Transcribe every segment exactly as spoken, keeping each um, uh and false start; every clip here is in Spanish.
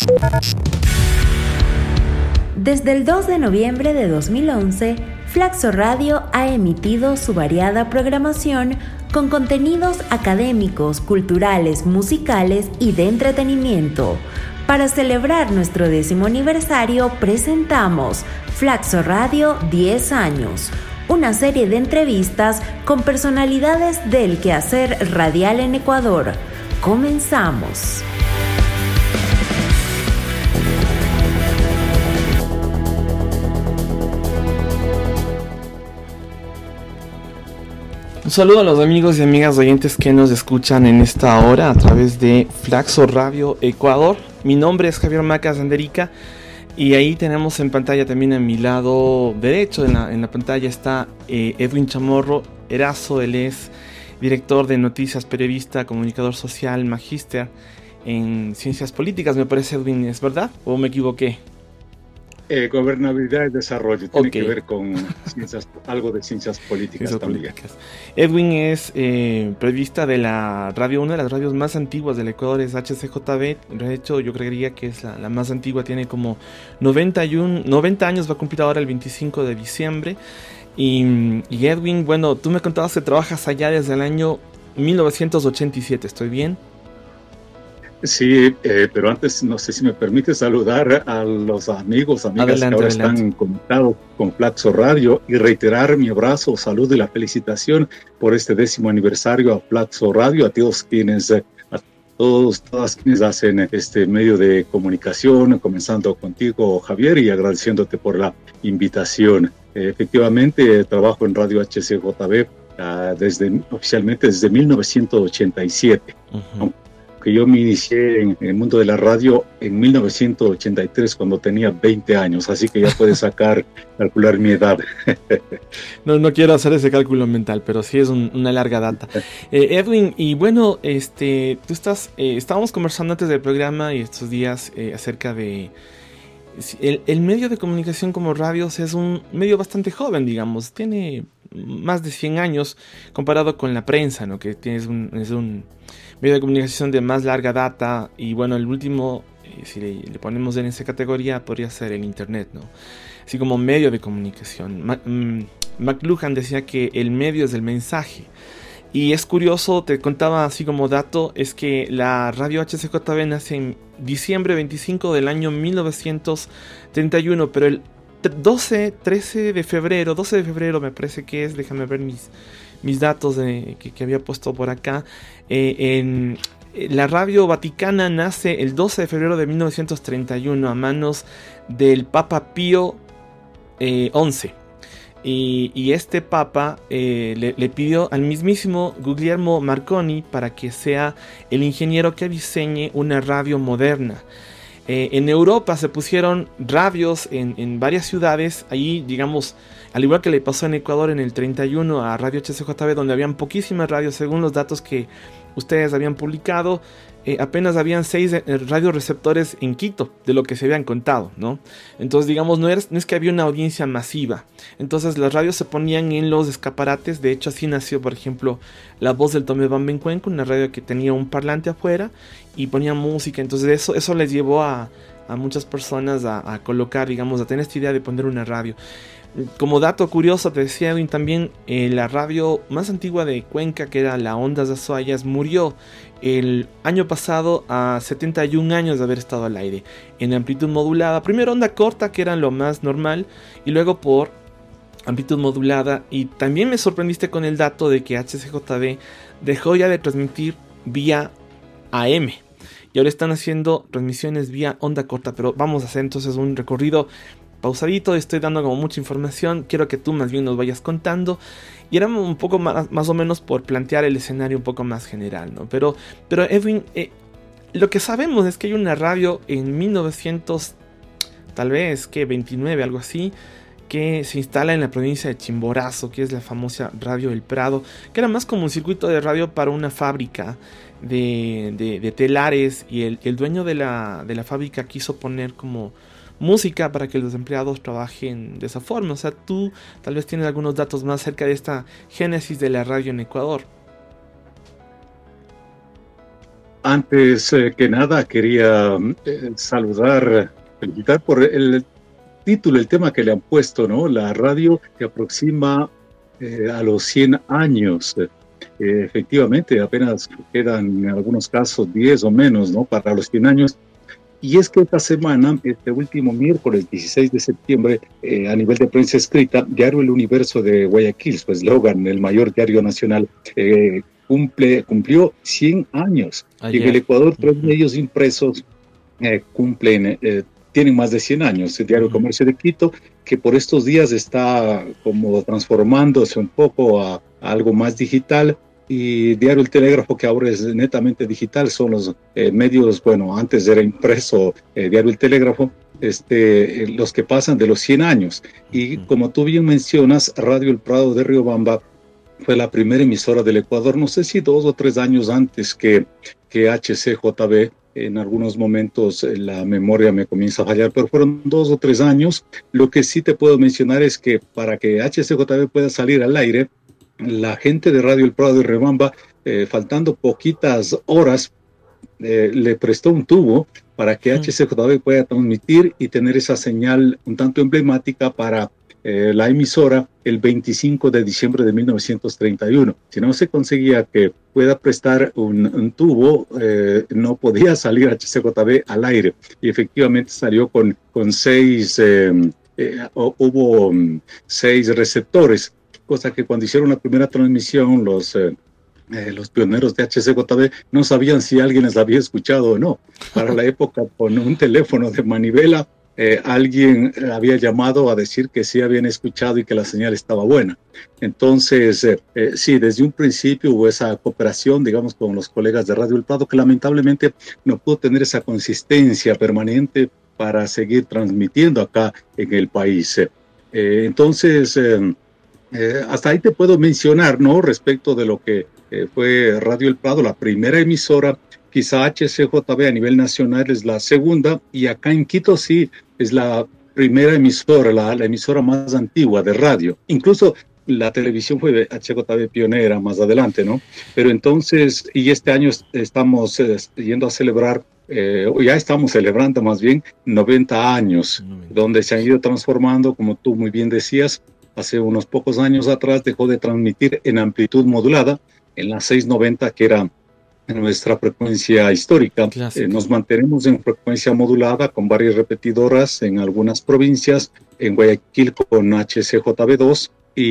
Desde el dos de noviembre de dos mil once, Flaxo Radio ha emitido su variada programación con contenidos académicos, culturales, musicales y de entretenimiento. Para celebrar nuestro décimo aniversario, presentamos Flaxo Radio diez años, una serie de entrevistas con personalidades del quehacer radial en Ecuador. Comenzamos. Un saludo a los amigos y amigas oyentes que nos escuchan en esta hora a través de Flaxo Radio Ecuador. Mi nombre es Javier Macas Anderica y ahí tenemos en pantalla también a mi lado derecho en la, en la pantalla está eh, Edwin Chamorro Erazo. Él es director de noticias, periodista, comunicador social, magíster en ciencias políticas, me parece. Edwin, ¿es verdad o me equivoqué? Eh, gobernabilidad y desarrollo, tiene okay. que ver con ciencias, algo de ciencias políticas ciencias también. Políticas. Edwin es eh, periodista de la radio, una de las radios más antiguas del Ecuador, es H C J B. De hecho, yo creería que es la, la más antigua, tiene como noventa y uno, noventa años, va a cumplir ahora el veinticinco de diciembre. Y, y Edwin, bueno, tú me contabas que trabajas allá desde el año mil novecientos ochenta y siete, ¿estoy bien? Sí, eh, pero antes no sé si me permite saludar a los amigos, amigas adelante, que ahora adelante. Están conectados con Flaxo Radio y reiterar mi abrazo, saludo y la felicitación por este décimo aniversario a Flaxo Radio, a todos quienes, a todos, todas quienes hacen este medio de comunicación, comenzando contigo, Javier, y agradeciéndote por la invitación. Eh, efectivamente, trabajo en Radio H C J B uh, desde, oficialmente desde mil novecientos ochenta y siete. Uh-huh. Que yo me inicié en, en el mundo de la radio en mil novecientos ochenta y tres cuando tenía veinte años, así que ya puedes sacar, calcular mi edad. No, no quiero hacer ese cálculo mental, pero sí es un, una larga data. Eh, Edwin, y bueno, este, tú estás, eh, estábamos conversando antes del programa y estos días eh, acerca de el, el medio de comunicación como radios es un medio bastante joven, digamos, tiene más de cien años comparado con la prensa, ¿no? Que tienes un, es un medio de comunicación de más larga data y bueno, el último, eh, si le, le ponemos en esa categoría, podría ser el internet, ¿no? Así como medio de comunicación. Ma, um, McLuhan decía que el medio es el mensaje. Y es curioso, te contaba así como dato, es que la radio H C J B nace en diciembre veinticinco del año mil novecientos treinta y uno, pero el doce, trece de febrero, doce de febrero me parece que es, déjame ver mis, mis datos de, que, que había puesto por acá, eh, en la radio vaticana nace el doce de febrero de mil novecientos treinta y uno a manos del Papa Pío eh, once. Y, y este papa eh, le, le pidió al mismísimo Guglielmo Marconi para que sea el ingeniero que diseñe una radio moderna. Eh, en Europa se pusieron radios en, en varias ciudades, ahí digamos, al igual que le pasó en Ecuador en el treinta y uno a Radio H C J B, donde habían poquísimas radios según los datos que ustedes habían publicado. Eh, apenas habían seis eh, radioreceptores en Quito, de lo que se habían contado, ¿no? Entonces, digamos, no, era, no es que había una audiencia masiva. Entonces, las radios se ponían en los escaparates. De hecho, así nació, por ejemplo, La Voz del Tomé Bambencuenco, una radio que tenía un parlante afuera y ponía música. Entonces, eso, eso les llevó a, a muchas personas a, a colocar, digamos, a tener esta idea de poner una radio. Como dato curioso, te decía Edwin, también eh, la radio más antigua de Cuenca, que era la Ondas de Azuayas, murió el año pasado a setenta y un años de haber estado al aire, en amplitud modulada. Primero onda corta, que era lo más normal, y luego por amplitud modulada. Y también me sorprendiste con el dato de que H C J B dejó ya de transmitir vía A M. Y ahora están haciendo transmisiones vía onda corta, pero vamos a hacer entonces un recorrido pausadito, estoy dando como mucha información, quiero que tú más bien nos vayas contando, y era un poco más, más o menos por plantear el escenario un poco más general, ¿no? Pero, pero Edwin, eh, lo que sabemos es que hay una radio en mil novecientos, tal vez, que veintinueve, algo así, que se instala en la provincia de Chimborazo, que es la famosa Radio El Prado, que era más como un circuito de radio para una fábrica de, de, de telares, y el, el dueño de la, de la fábrica quiso poner como música para que los empleados trabajen de esa forma. O sea, tú tal vez tienes algunos datos más acerca de esta génesis de la radio en Ecuador. Antes eh, que nada quería eh, saludar, felicitar por el título, el tema que le han puesto, ¿no? La radio que aproxima eh, a los cien años. Eh, efectivamente, apenas quedan en algunos casos diez o menos, ¿no? Para los cien años. Y es que esta semana, este último miércoles dieciséis de septiembre, eh, a nivel de prensa escrita, Diario El Universo de Guayaquil, su eslogan, el mayor diario nacional, eh, cumple, cumplió cien años. Ayer. Y en el Ecuador, tres medios impresos eh, cumplen, eh, tienen más de cien años. El Diario uh-huh. Comercio de Quito, que por estos días está como transformándose un poco a, a algo más digital, y Diario El Telégrafo, que ahora es netamente digital, son los eh, medios, bueno, antes era impreso eh, Diario El Telégrafo, este, eh, los que pasan de los cien años. Y como tú bien mencionas, Radio El Prado de Riobamba fue la primera emisora del Ecuador, no sé si dos o tres años antes que, que H C J B. En algunos momentos eh, la memoria me comienza a fallar, pero fueron dos o tres años. Lo que sí te puedo mencionar es que para que H C J B pueda salir al aire, la gente de Radio El Prado de Riobamba, eh, faltando poquitas horas, eh, le prestó un tubo para que H C J B pueda transmitir y tener esa señal un tanto emblemática para eh, la emisora el veinticinco de diciembre de mil novecientos treinta y uno. Si no se conseguía que pueda prestar un, un tubo, eh, no podía salir H C J B al aire. Y efectivamente salió con, con seis, eh, eh, hubo um, seis receptores, cosa que cuando hicieron la primera transmisión los, eh, eh, los pioneros de H C J B no sabían si alguien les había escuchado o no. Para la época, con un teléfono de manivela, eh, alguien había llamado a decir que sí habían escuchado y que la señal estaba buena. Entonces, eh, eh, sí, desde un principio hubo esa cooperación, digamos, con los colegas de Radio El Prado, que lamentablemente no pudo tener esa consistencia permanente para seguir transmitiendo acá en el país. Eh, entonces... Eh, Eh, hasta ahí te puedo mencionar, ¿no? Respecto de lo que eh, fue Radio El Prado, la primera emisora, quizá H C J B a nivel nacional es la segunda, y acá en Quito sí es la primera emisora, la, la emisora más antigua de radio. Incluso la televisión fue H J B pionera más adelante, ¿no? Pero entonces, y este año estamos eh, yendo a celebrar, eh, o ya estamos celebrando más bien, noventa años, noventa. Donde se han ido transformando, como tú muy bien decías. Hace unos pocos años atrás dejó de transmitir en amplitud modulada, en la seiscientos noventa, que era nuestra frecuencia histórica. Eh, nos mantenemos en frecuencia modulada con varias repetidoras en algunas provincias, en Guayaquil con H C J B dos,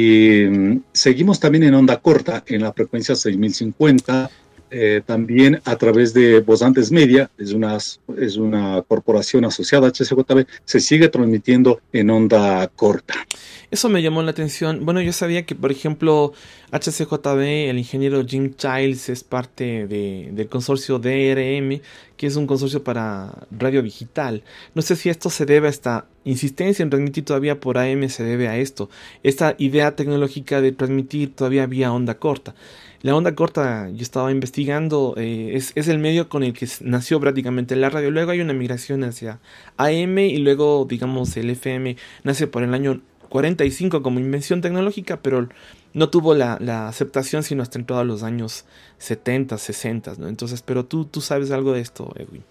y mm, seguimos también en onda corta, en la frecuencia seis mil cincuenta, eh, también a través de Voz Andes Media, es una, es una corporación asociada a H C J B, se sigue transmitiendo en onda corta. Eso me llamó la atención. Bueno, yo sabía que, por ejemplo, H C J B, el ingeniero Jim Childs, es parte de, del consorcio D R M, que es un consorcio para radio digital. No sé si esto se debe a esta insistencia en transmitir todavía por A M, se debe a esto. Esta idea tecnológica de transmitir todavía vía onda corta. La onda corta, yo estaba investigando, eh, es, es el medio con el que nació prácticamente la radio. Luego hay una migración hacia A M y luego, digamos, el F M nace por el año cuarenta y cinco como invención tecnológica, pero no tuvo la, la aceptación sino hasta en todos los años setenta, sesenta, ¿no? Entonces, pero tú, tú sabes algo de esto, Edwin.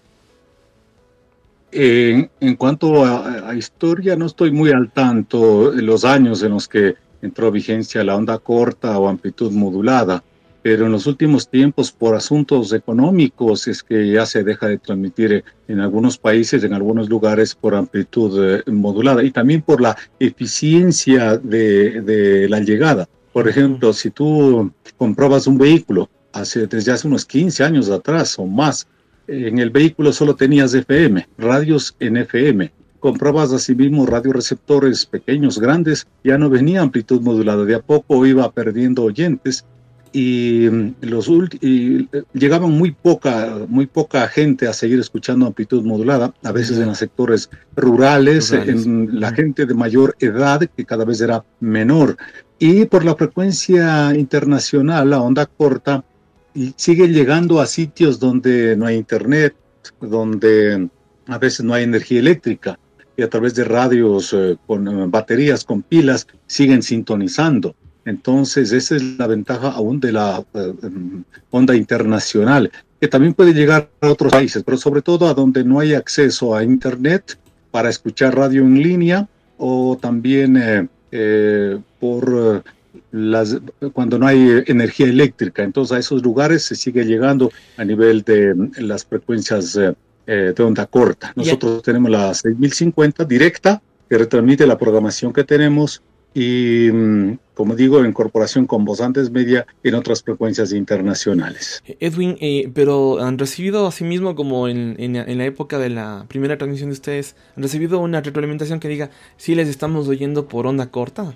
En, en cuanto a, a historia, no estoy muy al tanto de los años en los que entró a vigencia la onda corta o amplitud modulada, pero en los últimos tiempos, por asuntos económicos, es que ya se deja de transmitir en algunos países, en algunos lugares, por amplitud eh, modulada, y también por la eficiencia de, de la llegada. Por ejemplo, si tú comprabas un vehículo hace, desde hace unos quince años atrás o más, en el vehículo solo tenías F M, radios en F M. Comprabas asimismo radioreceptores pequeños, grandes, ya no venía amplitud modulada, de a poco iba perdiendo oyentes. Y, los, y llegaban muy poca, muy poca gente a seguir escuchando amplitud modulada, a veces en los sectores rurales, rurales. En la gente de mayor edad, que cada vez era menor. Y por la frecuencia internacional, la onda corta, y sigue llegando a sitios donde no hay internet, donde a veces no hay energía eléctrica, y a través de radios eh, con eh, baterías, con pilas, siguen sintonizando. Entonces, esa es la ventaja aún de la uh, onda internacional. que también puede llegar a otros países, pero sobre todo a donde no hay acceso a Internet para escuchar radio en línea, o también eh, eh, por las, cuando no hay energía eléctrica. Entonces a esos lugares se sigue llegando a nivel de las frecuencias eh, de onda corta. Nosotros yeah. tenemos la seis mil cincuenta directa, que retransmite la programación que tenemos, y como digo, en corporación con Voz Andes Media en otras frecuencias internacionales. Edwin, eh, pero han recibido asimismo, como en, en, en la época de la primera transmisión de ustedes, han recibido una retroalimentación que diga, sí les estamos oyendo por onda corta.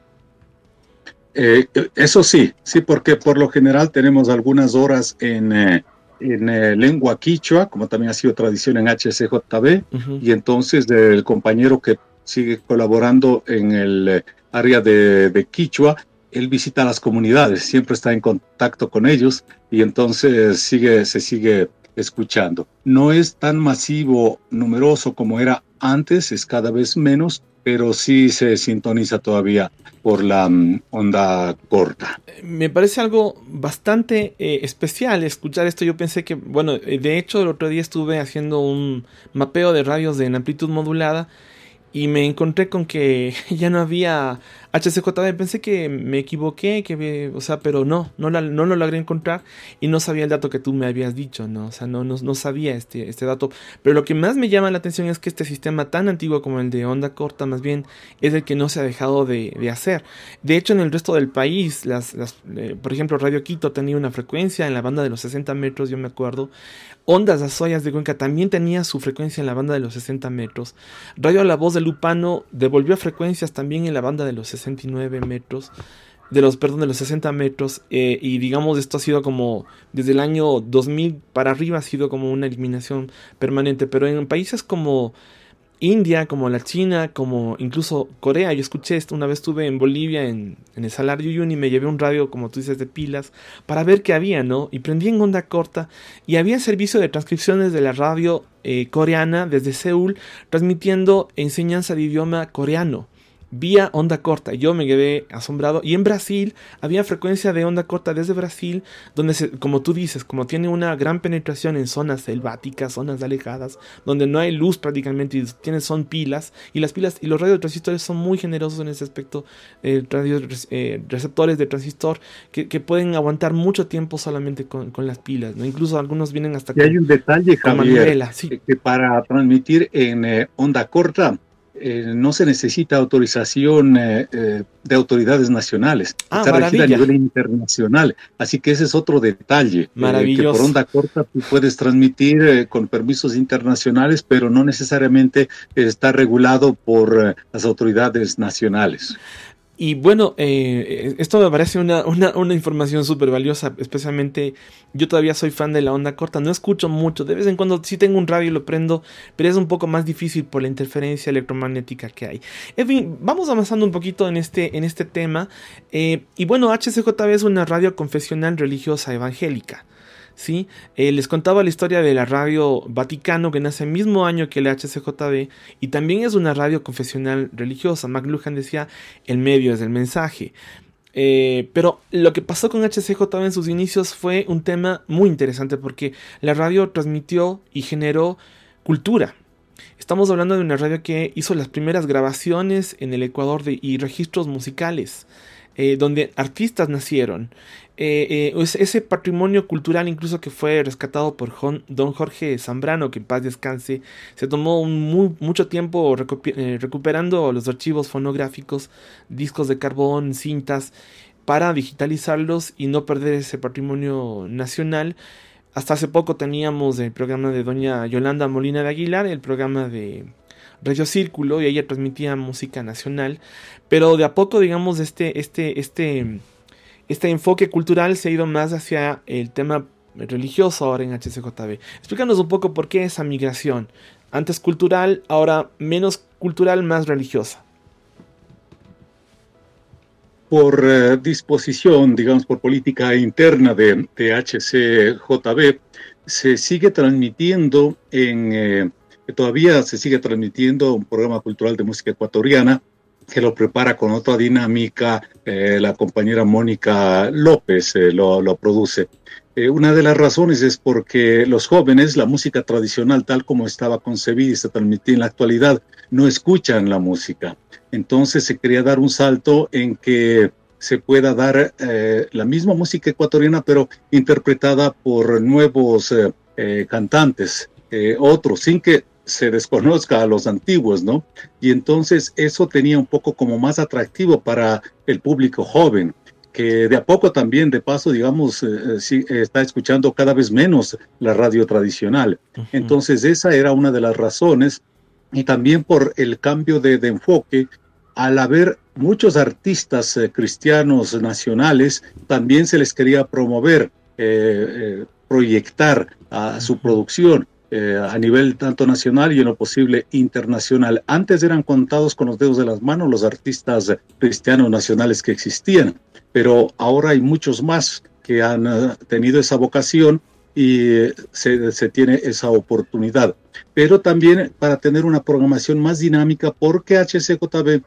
Eh, eso sí, sí, porque por lo general tenemos algunas horas en, eh, en eh, lengua quichua, como también ha sido tradición en H C J B, uh-huh. y entonces el compañero que sigue colaborando en el eh, área de, de quichua, él visita las comunidades, siempre está en contacto con ellos, y entonces sigue, se sigue escuchando. No es tan masivo, numeroso como era antes, es cada vez menos, pero sí se sintoniza todavía por la um, onda corta. Me parece algo bastante eh, especial escuchar esto. Yo pensé que, bueno, de hecho el otro día estuve haciendo un mapeo de radios de en amplitud modulada y me encontré con que ya no había H C J B. Pensé que me equivoqué, que, o sea, pero no, no, la, no lo logré encontrar y no sabía el dato que tú me habías dicho, ¿no? O sea, no, no, no sabía este, este dato. Pero lo que más me llama la atención es que este sistema tan antiguo como el de onda corta, más bien, es el que no se ha dejado de, de hacer. De hecho, en el resto del país, las, las, eh, por ejemplo, Radio Quito tenía una frecuencia en la banda de los sesenta metros, yo me acuerdo. Ondas Azoyas de Cuenca también tenía su frecuencia en la banda de los sesenta metros. Radio La Voz de Lupano devolvió frecuencias también en la banda de los sesenta y nueve metros, de los, perdón, de los sesenta metros, eh, y digamos esto ha sido como, desde el año dos mil para arriba ha sido como una eliminación permanente, pero en países como India, como la China, como incluso Corea. Yo escuché esto, una vez estuve en Bolivia, en, en el Salar de Uyuni, y me llevé un radio, como tú dices, de pilas, para ver qué había, ¿no? Y prendí en onda corta, y había servicio de transcripciones de la radio eh, coreana desde Seúl, transmitiendo enseñanza de idioma coreano, vía onda corta. Yo me quedé asombrado. Y en Brasil había frecuencia de onda corta desde Brasil, donde se, como tú dices, como tiene una gran penetración en zonas selváticas, zonas alejadas, donde no hay luz prácticamente, y tiene, son pilas, y las pilas y los radiotransistores son muy generosos en ese aspecto, eh, radio, eh, receptores de transistor que, que pueden aguantar mucho tiempo solamente con, con las pilas, ¿no? Incluso algunos vienen hasta y con, hay un detalle, Javier, sí. que para transmitir en eh, onda corta Eh, no se necesita autorización eh, eh, de autoridades nacionales. Ah, está maravilla. regida a nivel internacional. Así que ese es otro detalle. Maravilloso. Eh, que por onda corta tú puedes transmitir eh, con permisos internacionales, pero no necesariamente eh, está regulado por eh, las autoridades nacionales. Y bueno, eh, esto me parece una, una, una información súper valiosa, especialmente yo todavía soy fan de la onda corta, no escucho mucho, de vez en cuando sí tengo un radio y lo prendo, pero es un poco más difícil por la interferencia electromagnética que hay. En fin, vamos avanzando un poquito en este, en este tema, eh, y bueno, H C J B es una radio confesional religiosa evangélica. ¿Sí? Eh, les contaba la historia de la radio Vaticano, que nace el mismo año que la H C J B, y también es una radio confesional religiosa. McLuhan decía, el medio es el mensaje. Eh, pero lo que pasó con H C J B en sus inicios fue un tema muy interesante, porque la radio transmitió y generó cultura. Estamos hablando de una radio que hizo las primeras grabaciones en el Ecuador de, y registros musicales, eh, donde artistas nacieron. Eh, eh, ese patrimonio cultural incluso que fue rescatado por Jon, don Jorge Zambrano, que en paz descanse, se tomó un muy, mucho tiempo recu- eh, recuperando los archivos fonográficos, discos de carbón, cintas, para digitalizarlos y no perder ese patrimonio nacional. Hasta hace poco teníamos el programa de doña Yolanda Molina de Aguilar, el programa de Radio Círculo, y ella transmitía música nacional, pero de a poco, digamos, este, este, este, este enfoque cultural se ha ido más hacia el tema religioso ahora en H C J B. Explícanos un poco por qué esa migración, antes cultural, ahora menos cultural, más religiosa. Por eh, disposición, digamos, por política interna de, de H C J B, se sigue transmitiendo en... Eh, todavía se sigue transmitiendo un programa cultural de música ecuatoriana, que lo prepara con otra dinámica, eh, la compañera Mónica López eh, lo, lo produce. Eh, una de las razones es porque los jóvenes, la música tradicional tal como estaba concebida y se transmitía en la actualidad, no escuchan la música. Entonces se quería dar un salto en que se pueda dar eh, la misma música ecuatoriana, pero interpretada por nuevos eh, eh, cantantes, eh, otros, sin que se desconozca a los antiguos, ¿no? Y entonces eso tenía un poco como más atractivo para el público joven, que de a poco también, de paso, digamos, eh, sí, está escuchando cada vez menos la radio tradicional. Uh-huh. Entonces esa era una de las razones, y también por el cambio de, de enfoque, al haber muchos artistas eh, cristianos nacionales, también se les quería promover, eh, eh, proyectar a su producción eh, a nivel tanto nacional y en lo posible internacional. Antes eran contados con los dedos de las manos los artistas cristianos nacionales que existían, pero ahora hay muchos más que han uh, tenido esa vocación y se, se tiene esa oportunidad. Pero también para tener una programación más dinámica, porque H C J B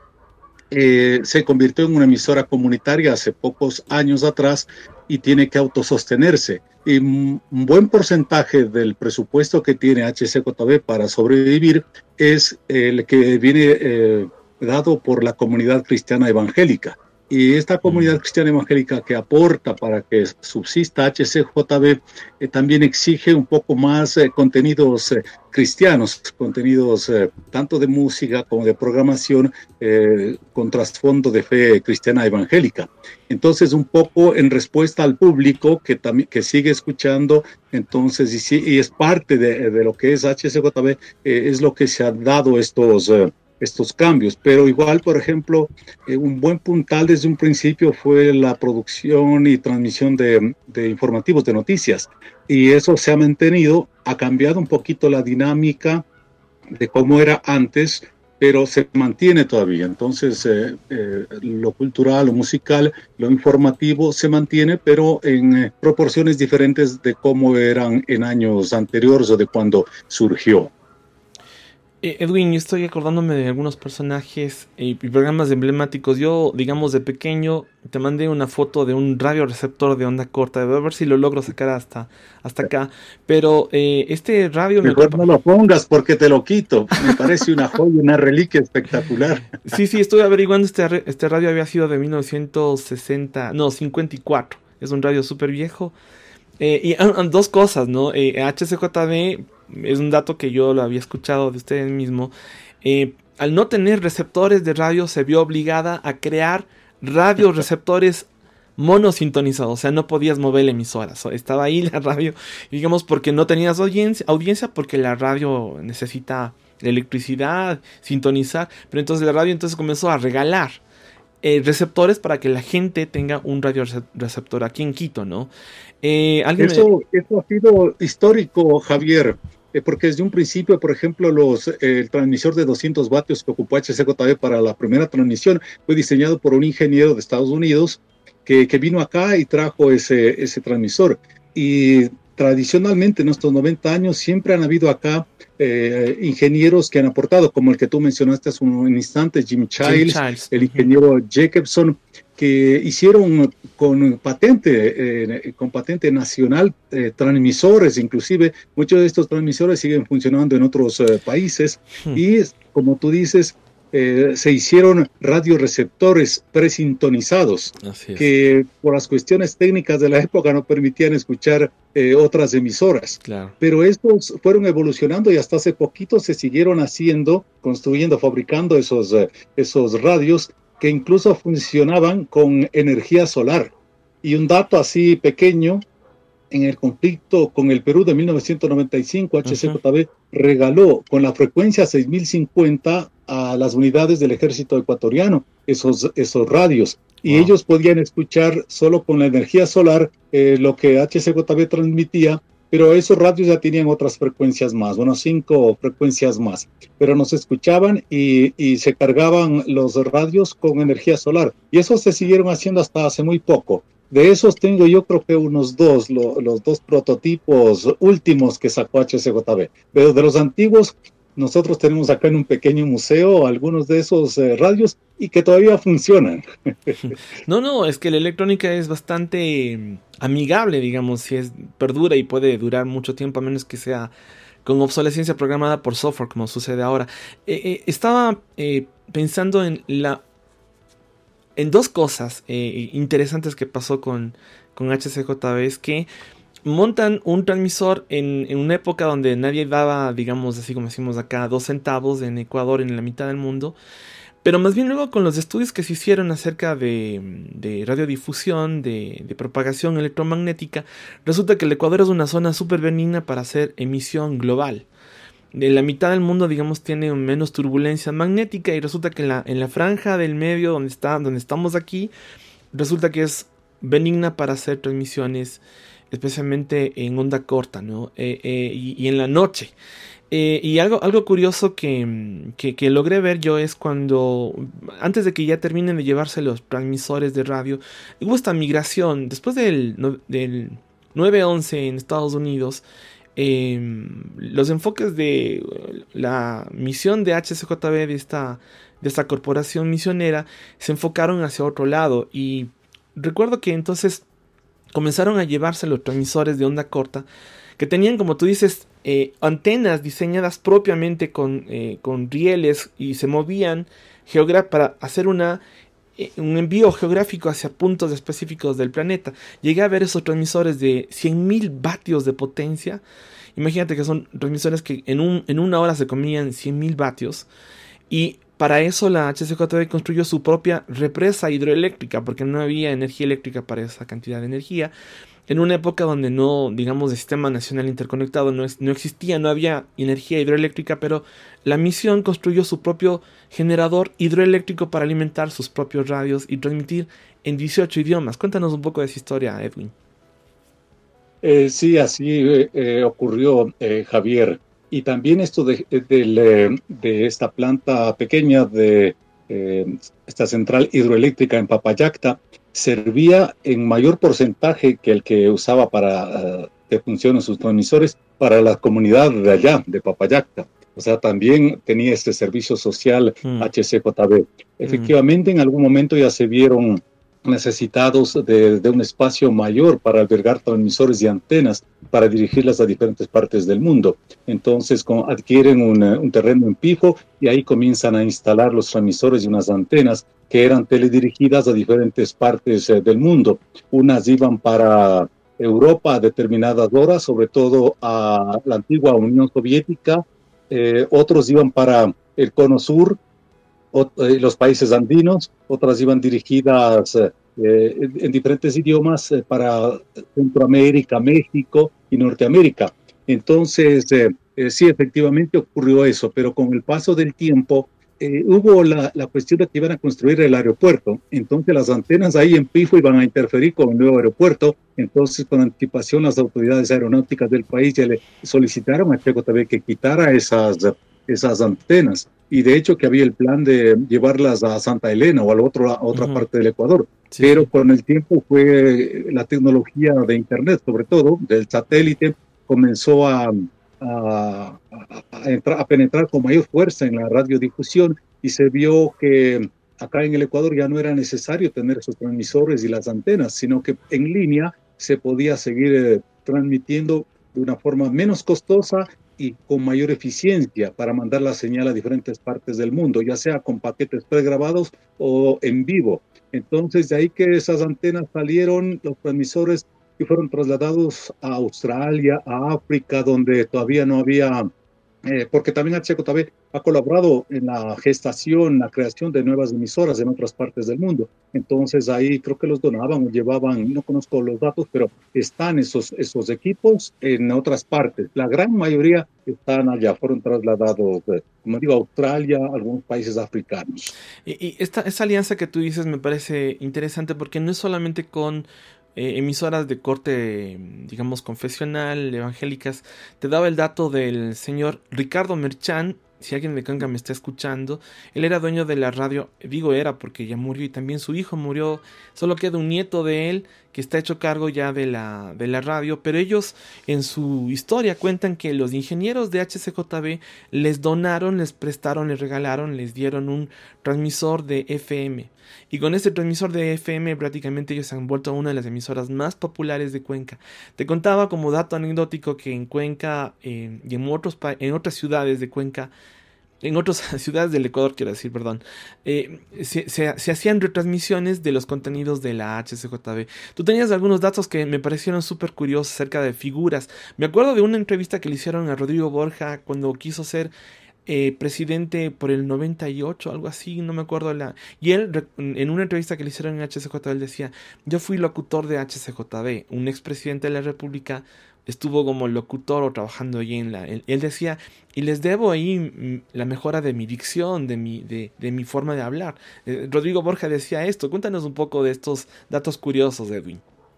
eh, se convirtió en una emisora comunitaria hace pocos años atrás y tiene que autosostenerse. Y un buen porcentaje del presupuesto que tiene H C J B para sobrevivir es el que viene eh, dado por la comunidad cristiana evangélica. Y esta comunidad cristiana evangélica que aporta para que subsista H C J B eh, también exige un poco más eh, contenidos eh, cristianos, contenidos eh, tanto de música como de programación eh, con trasfondo de fe cristiana evangélica. Entonces, un poco en respuesta al público que, también, que sigue escuchando, entonces, y, sí, y es parte de, de lo que es H C J B, eh, es lo que se han dado estos... Eh, estos cambios, pero igual, por ejemplo, eh, un buen puntal desde un principio fue la producción y transmisión de, de informativos, de noticias, y eso se ha mantenido, ha cambiado un poquito la dinámica de cómo era antes, pero se mantiene todavía. Entonces, eh, eh, lo cultural, lo musical, lo informativo se mantiene, pero en eh, proporciones diferentes de cómo eran en años anteriores o de cuando surgió. Edwin, yo estoy acordándome de algunos personajes y programas emblemáticos. Yo, digamos, de pequeño te mandé una foto de un radioreceptor de onda corta. A ver si lo logro sacar hasta, hasta acá. Pero eh, este radio... Mejor me... no lo pongas porque te lo quito. Me parece una joya, una reliquia espectacular. Sí, sí, estoy averiguando. Este, este radio había sido de mil novecientos sesenta, no, cincuenta y cuatro. Es un radio súper viejo. Eh, y uh, dos cosas, ¿no? Eh, H C J B... es un dato que yo lo había escuchado de ustedes mismos. Eh, al no tener receptores de radio, se vio obligada a crear radioreceptores monosintonizados. O sea, no podías mover la emisora. So, estaba ahí la radio, digamos, porque no tenías audiencia, audiencia, porque la radio necesita electricidad, sintonizar. Pero entonces la radio entonces comenzó a regalar eh, receptores para que la gente tenga un radioreceptor aquí en Quito, ¿no? Eh, eso, me... eso ha sido histórico, Javier, eh, porque desde un principio, por ejemplo, los, eh, el transmisor de doscientos vatios que ocupó H C J B para la primera transmisión fue diseñado por un ingeniero de Estados Unidos que, que vino acá y trajo ese, ese transmisor. Y tradicionalmente en estos noventa años siempre han habido acá eh, ingenieros que han aportado, como el que tú mencionaste hace un instante, Jim Childs, Jim Childs. el ingeniero uh-huh. Jacobson, que hicieron con patente, eh, con patente nacional eh, transmisores, inclusive muchos de estos transmisores siguen funcionando en otros eh, países hmm. y como tú dices, eh, se hicieron radioreceptores presintonizados que por las cuestiones técnicas de la época no permitían escuchar eh, otras emisoras, claro. Pero estos fueron evolucionando y hasta hace poquito se siguieron haciendo, construyendo, fabricando esos, eh, esos radios que incluso funcionaban con energía solar. Y un dato así pequeño, en el conflicto con el Perú de mil novecientos noventa y cinco, H C J B uh-huh. regaló con la frecuencia seis mil cincuenta a las unidades del ejército ecuatoriano esos, esos radios. Y wow. ellos podían escuchar solo con la energía solar eh, lo que H C J B transmitía, pero esos radios ya tenían otras frecuencias más, unas cinco frecuencias más, pero nos escuchaban y, y se cargaban los radios con energía solar, y eso se siguieron haciendo hasta hace muy poco. De esos tengo yo creo que unos dos, lo, los dos prototipos últimos que sacó H C J B, pero de los antiguos nosotros tenemos acá en un pequeño museo algunos de esos eh, radios y que todavía funcionan. No, no, es que la electrónica es bastante amigable, digamos, si es perdura y puede durar mucho tiempo, a menos que sea con obsolescencia programada por software, como sucede ahora. Eh, eh, estaba eh, pensando en la en dos cosas eh, interesantes que pasó con, con H C J B, es que montan un transmisor en, en una época donde nadie daba, digamos, así como decimos acá, dos centavos en Ecuador, en la mitad del mundo. Pero más bien luego con los estudios que se hicieron acerca de, de radiodifusión, de, de propagación electromagnética, resulta que el Ecuador es una zona súper benigna para hacer emisión global. De la mitad del mundo, digamos, tiene menos turbulencia magnética y resulta que en la, en la franja del medio donde, está, donde estamos aquí, resulta que es benigna para hacer transmisiones, especialmente en onda corta, ¿no? Eh, eh, y, y en la noche. Eh, y algo, algo curioso que, que, que logré ver yo es cuando, antes de que ya terminen de llevarse los transmisores de radio, hubo esta migración. Después del, del nueve once en Estados Unidos, eh, los enfoques de la misión de H C J B, de esta, de esta corporación misionera, se enfocaron hacia otro lado. Y recuerdo que entonces comenzaron a llevarse los transmisores de onda corta, que tenían, como tú dices, eh, antenas diseñadas propiamente con, eh, con rieles, y se movían geogra- para hacer una, eh, un envío geográfico hacia puntos específicos del planeta. Llegué a ver esos transmisores de cien mil vatios de potencia. Imagínate que son transmisores que en, un, en una hora se comían cien mil vatios. Y para eso la H C J B construyó su propia represa hidroeléctrica, porque no había energía eléctrica para esa cantidad de energía. En una época donde no, digamos, el sistema nacional interconectado no, es, no existía, no había energía hidroeléctrica, pero la misión construyó su propio generador hidroeléctrico para alimentar sus propios radios y transmitir en dieciocho idiomas. Cuéntanos un poco de esa historia, Edwin. Eh, sí, así eh, eh, ocurrió, eh, Javier. Y también esto de, de, de esta planta pequeña, de eh, esta central hidroeléctrica en Papayacta, servía en mayor porcentaje que el que usaba para uh, que funcionen sus transmisores para la comunidad de allá, de Papayacta. O sea, también tenía este servicio social mm. H C J B. Efectivamente, mm. en algún momento ya se vieron necesitados de, de un espacio mayor para albergar transmisores y antenas para dirigirlas a diferentes partes del mundo. Entonces con, adquieren un, un terreno en Pifo y ahí comienzan a instalar los transmisores y unas antenas que eran teledirigidas a diferentes partes eh, del mundo. Unas iban para Europa a determinadas horas, sobre todo a la antigua Unión Soviética. Eh, otros iban para el Cono Sur, los países andinos, otras iban dirigidas eh, en, en diferentes idiomas eh, para Centroamérica, México y Norteamérica. Entonces, eh, eh, sí, efectivamente ocurrió eso, pero con el paso del tiempo eh, hubo la, la cuestión de que iban a construir el aeropuerto. Entonces, las antenas ahí en Pifo iban a interferir con el nuevo aeropuerto. Entonces, con anticipación, las autoridades aeronáuticas del país ya le solicitaron a H C J B que quitara esas, esas antenas. Y de hecho que había el plan de llevarlas a Santa Elena o a, otro, a otra uh-huh. parte del Ecuador. Sí. Pero con el tiempo fue la tecnología de Internet, sobre todo, del satélite, comenzó a, a, a, entrar, a penetrar con mayor fuerza en la radiodifusión y se vio que acá en el Ecuador ya no era necesario tener esos transmisores y las antenas, sino que en línea se podía seguir eh, transmitiendo de una forma menos costosa y con mayor eficiencia para mandar la señal a diferentes partes del mundo, ya sea con paquetes pregrabados o en vivo. Entonces, de ahí que esas antenas salieron, los transmisores, y fueron trasladados a Australia, a África, donde todavía no había, eh, porque también H C J B ha colaborado en la gestación, la creación de nuevas emisoras en otras partes del mundo. Entonces ahí creo que los donaban o llevaban, no conozco los datos, pero están esos, esos equipos en otras partes. La gran mayoría están allá, fueron trasladados, eh, como digo, a Australia, a algunos países africanos. Y, y esta, esta alianza que tú dices me parece interesante porque no es solamente con Eh, emisoras de corte, digamos, confesional, evangélicas. Te daba el dato del señor Ricardo Merchán, si alguien de Cuenca me está escuchando, él era dueño de la radio, digo era porque ya murió y también su hijo murió, solo queda un nieto de él que está hecho cargo ya de la, de la radio, pero ellos en su historia cuentan que los ingenieros de H C J B les donaron, les prestaron, les regalaron, les dieron un transmisor de F M. Y con este transmisor de F M prácticamente ellos se han vuelto una de las emisoras más populares de Cuenca. Te contaba como dato anecdótico que en Cuenca eh, y en, otros pa- en otras ciudades de Cuenca, en otras ciudades del Ecuador, quiero decir, perdón, eh, se, se, se hacían retransmisiones de los contenidos de la H C J B. Tú tenías algunos datos que me parecieron súper curiosos acerca de figuras. Me acuerdo de una entrevista que le hicieron a Rodrigo Borja cuando quiso ser eh, presidente por el noventa y ocho, algo así, no me acuerdo. La... Y él, en una entrevista que le hicieron en H C J B, él decía, yo fui locutor de H C J B, un expresidente de la República estuvo como locutor o trabajando allí en la... Él, él decía, y les debo ahí m, la mejora de mi dicción, de mi, de, de mi forma de hablar. Eh, Rodrigo Borja decía esto. Cuéntanos un poco de estos datos curiosos, Edwin.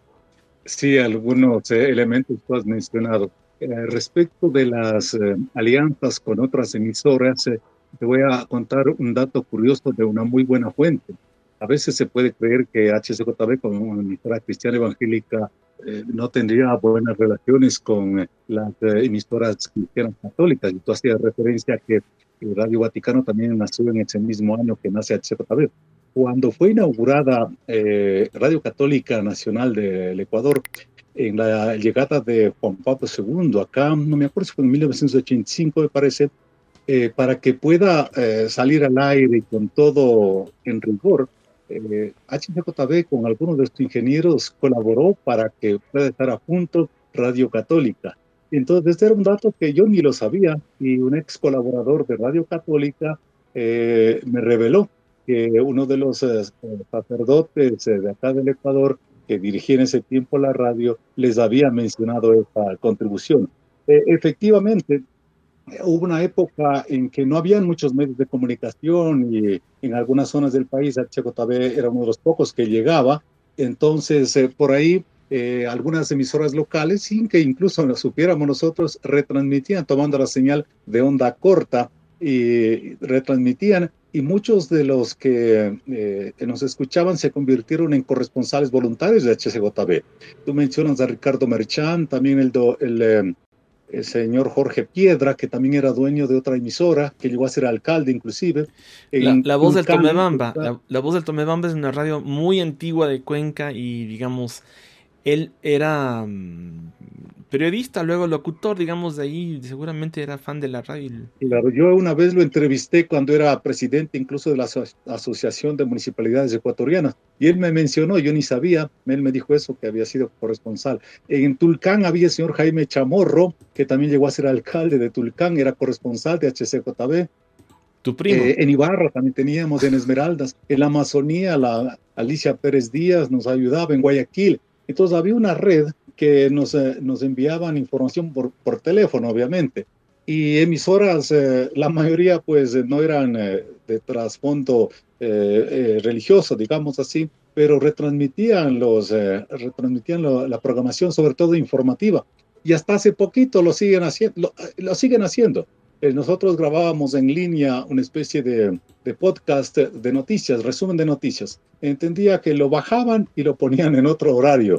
Sí, algunos eh, elementos tú has mencionado. Eh, respecto de las eh, alianzas con otras emisoras, eh, te voy a contar un dato curioso de una muy buena fuente. A veces se puede creer que H C J B, como una emisora cristiana evangélica, eh, no tendría buenas relaciones con eh, las eh, emisoras cristianas católicas. Y tú hacías referencia a que Radio Vaticano también nació en ese mismo año que nace H C J B. Cuando fue inaugurada eh, Radio Católica Nacional del Ecuador, en la llegada de Juan Pablo segundo, acá, no me acuerdo si fue en mil novecientos ochenta y cinco, me parece, eh, para que pueda eh, salir al aire y con todo en rigor, eh, H C J B con algunos de sus ingenieros colaboró para que pueda estar a punto Radio Católica. Entonces, este era un dato que yo ni lo sabía, y un ex colaborador de Radio Católica eh, me reveló que uno de los eh, sacerdotes eh, de acá del Ecuador que dirigía en ese tiempo la radio les había mencionado esta contribución. Eh, efectivamente, hubo una época en que no habían muchos medios de comunicación y en algunas zonas del país H C J B era uno de los pocos que llegaba. Entonces, eh, por ahí, eh, algunas emisoras locales, sin que incluso lo supiéramos nosotros, retransmitían tomando la señal de onda corta y retransmitían. Y muchos de los que eh, nos escuchaban se convirtieron en corresponsales voluntarios de H C J B. Tú mencionas a Ricardo Merchán, también el, do, el, eh, el señor Jorge Piedra, que también era dueño de otra emisora, que llegó a ser alcalde inclusive. La, la voz del Tomebamba. La, la voz del Tomebamba es una radio muy antigua de Cuenca y, digamos, él era um, periodista, luego locutor, digamos, de ahí, seguramente era fan de la radio. Claro, yo una vez lo entrevisté cuando era presidente incluso de la Aso- Asociación de Municipalidades Ecuatorianas, y él me mencionó, yo ni sabía, él me dijo eso, que había sido corresponsal. En Tulcán había el señor Jaime Chamorro, que también llegó a ser alcalde de Tulcán, era corresponsal de H C J B. Tu primo. Eh, en Ibarra también teníamos, en Esmeraldas, en la Amazonía, la Alicia Pérez Díaz nos ayudaba, en Guayaquil. Entonces había una red que nos, eh, nos enviaban información por, por teléfono, obviamente. Y emisoras, eh, la mayoría pues eh, no eran eh, de trasfondo eh, eh, religioso, digamos así, pero retransmitían, los, eh, retransmitían lo, la programación, sobre todo informativa. Y hasta hace poquito lo siguen haciendo. Lo, lo siguen haciendo. Eh, nosotros grabábamos en línea una especie de, de podcast de noticias, resumen de noticias. Entendía que lo bajaban y lo ponían en otro horario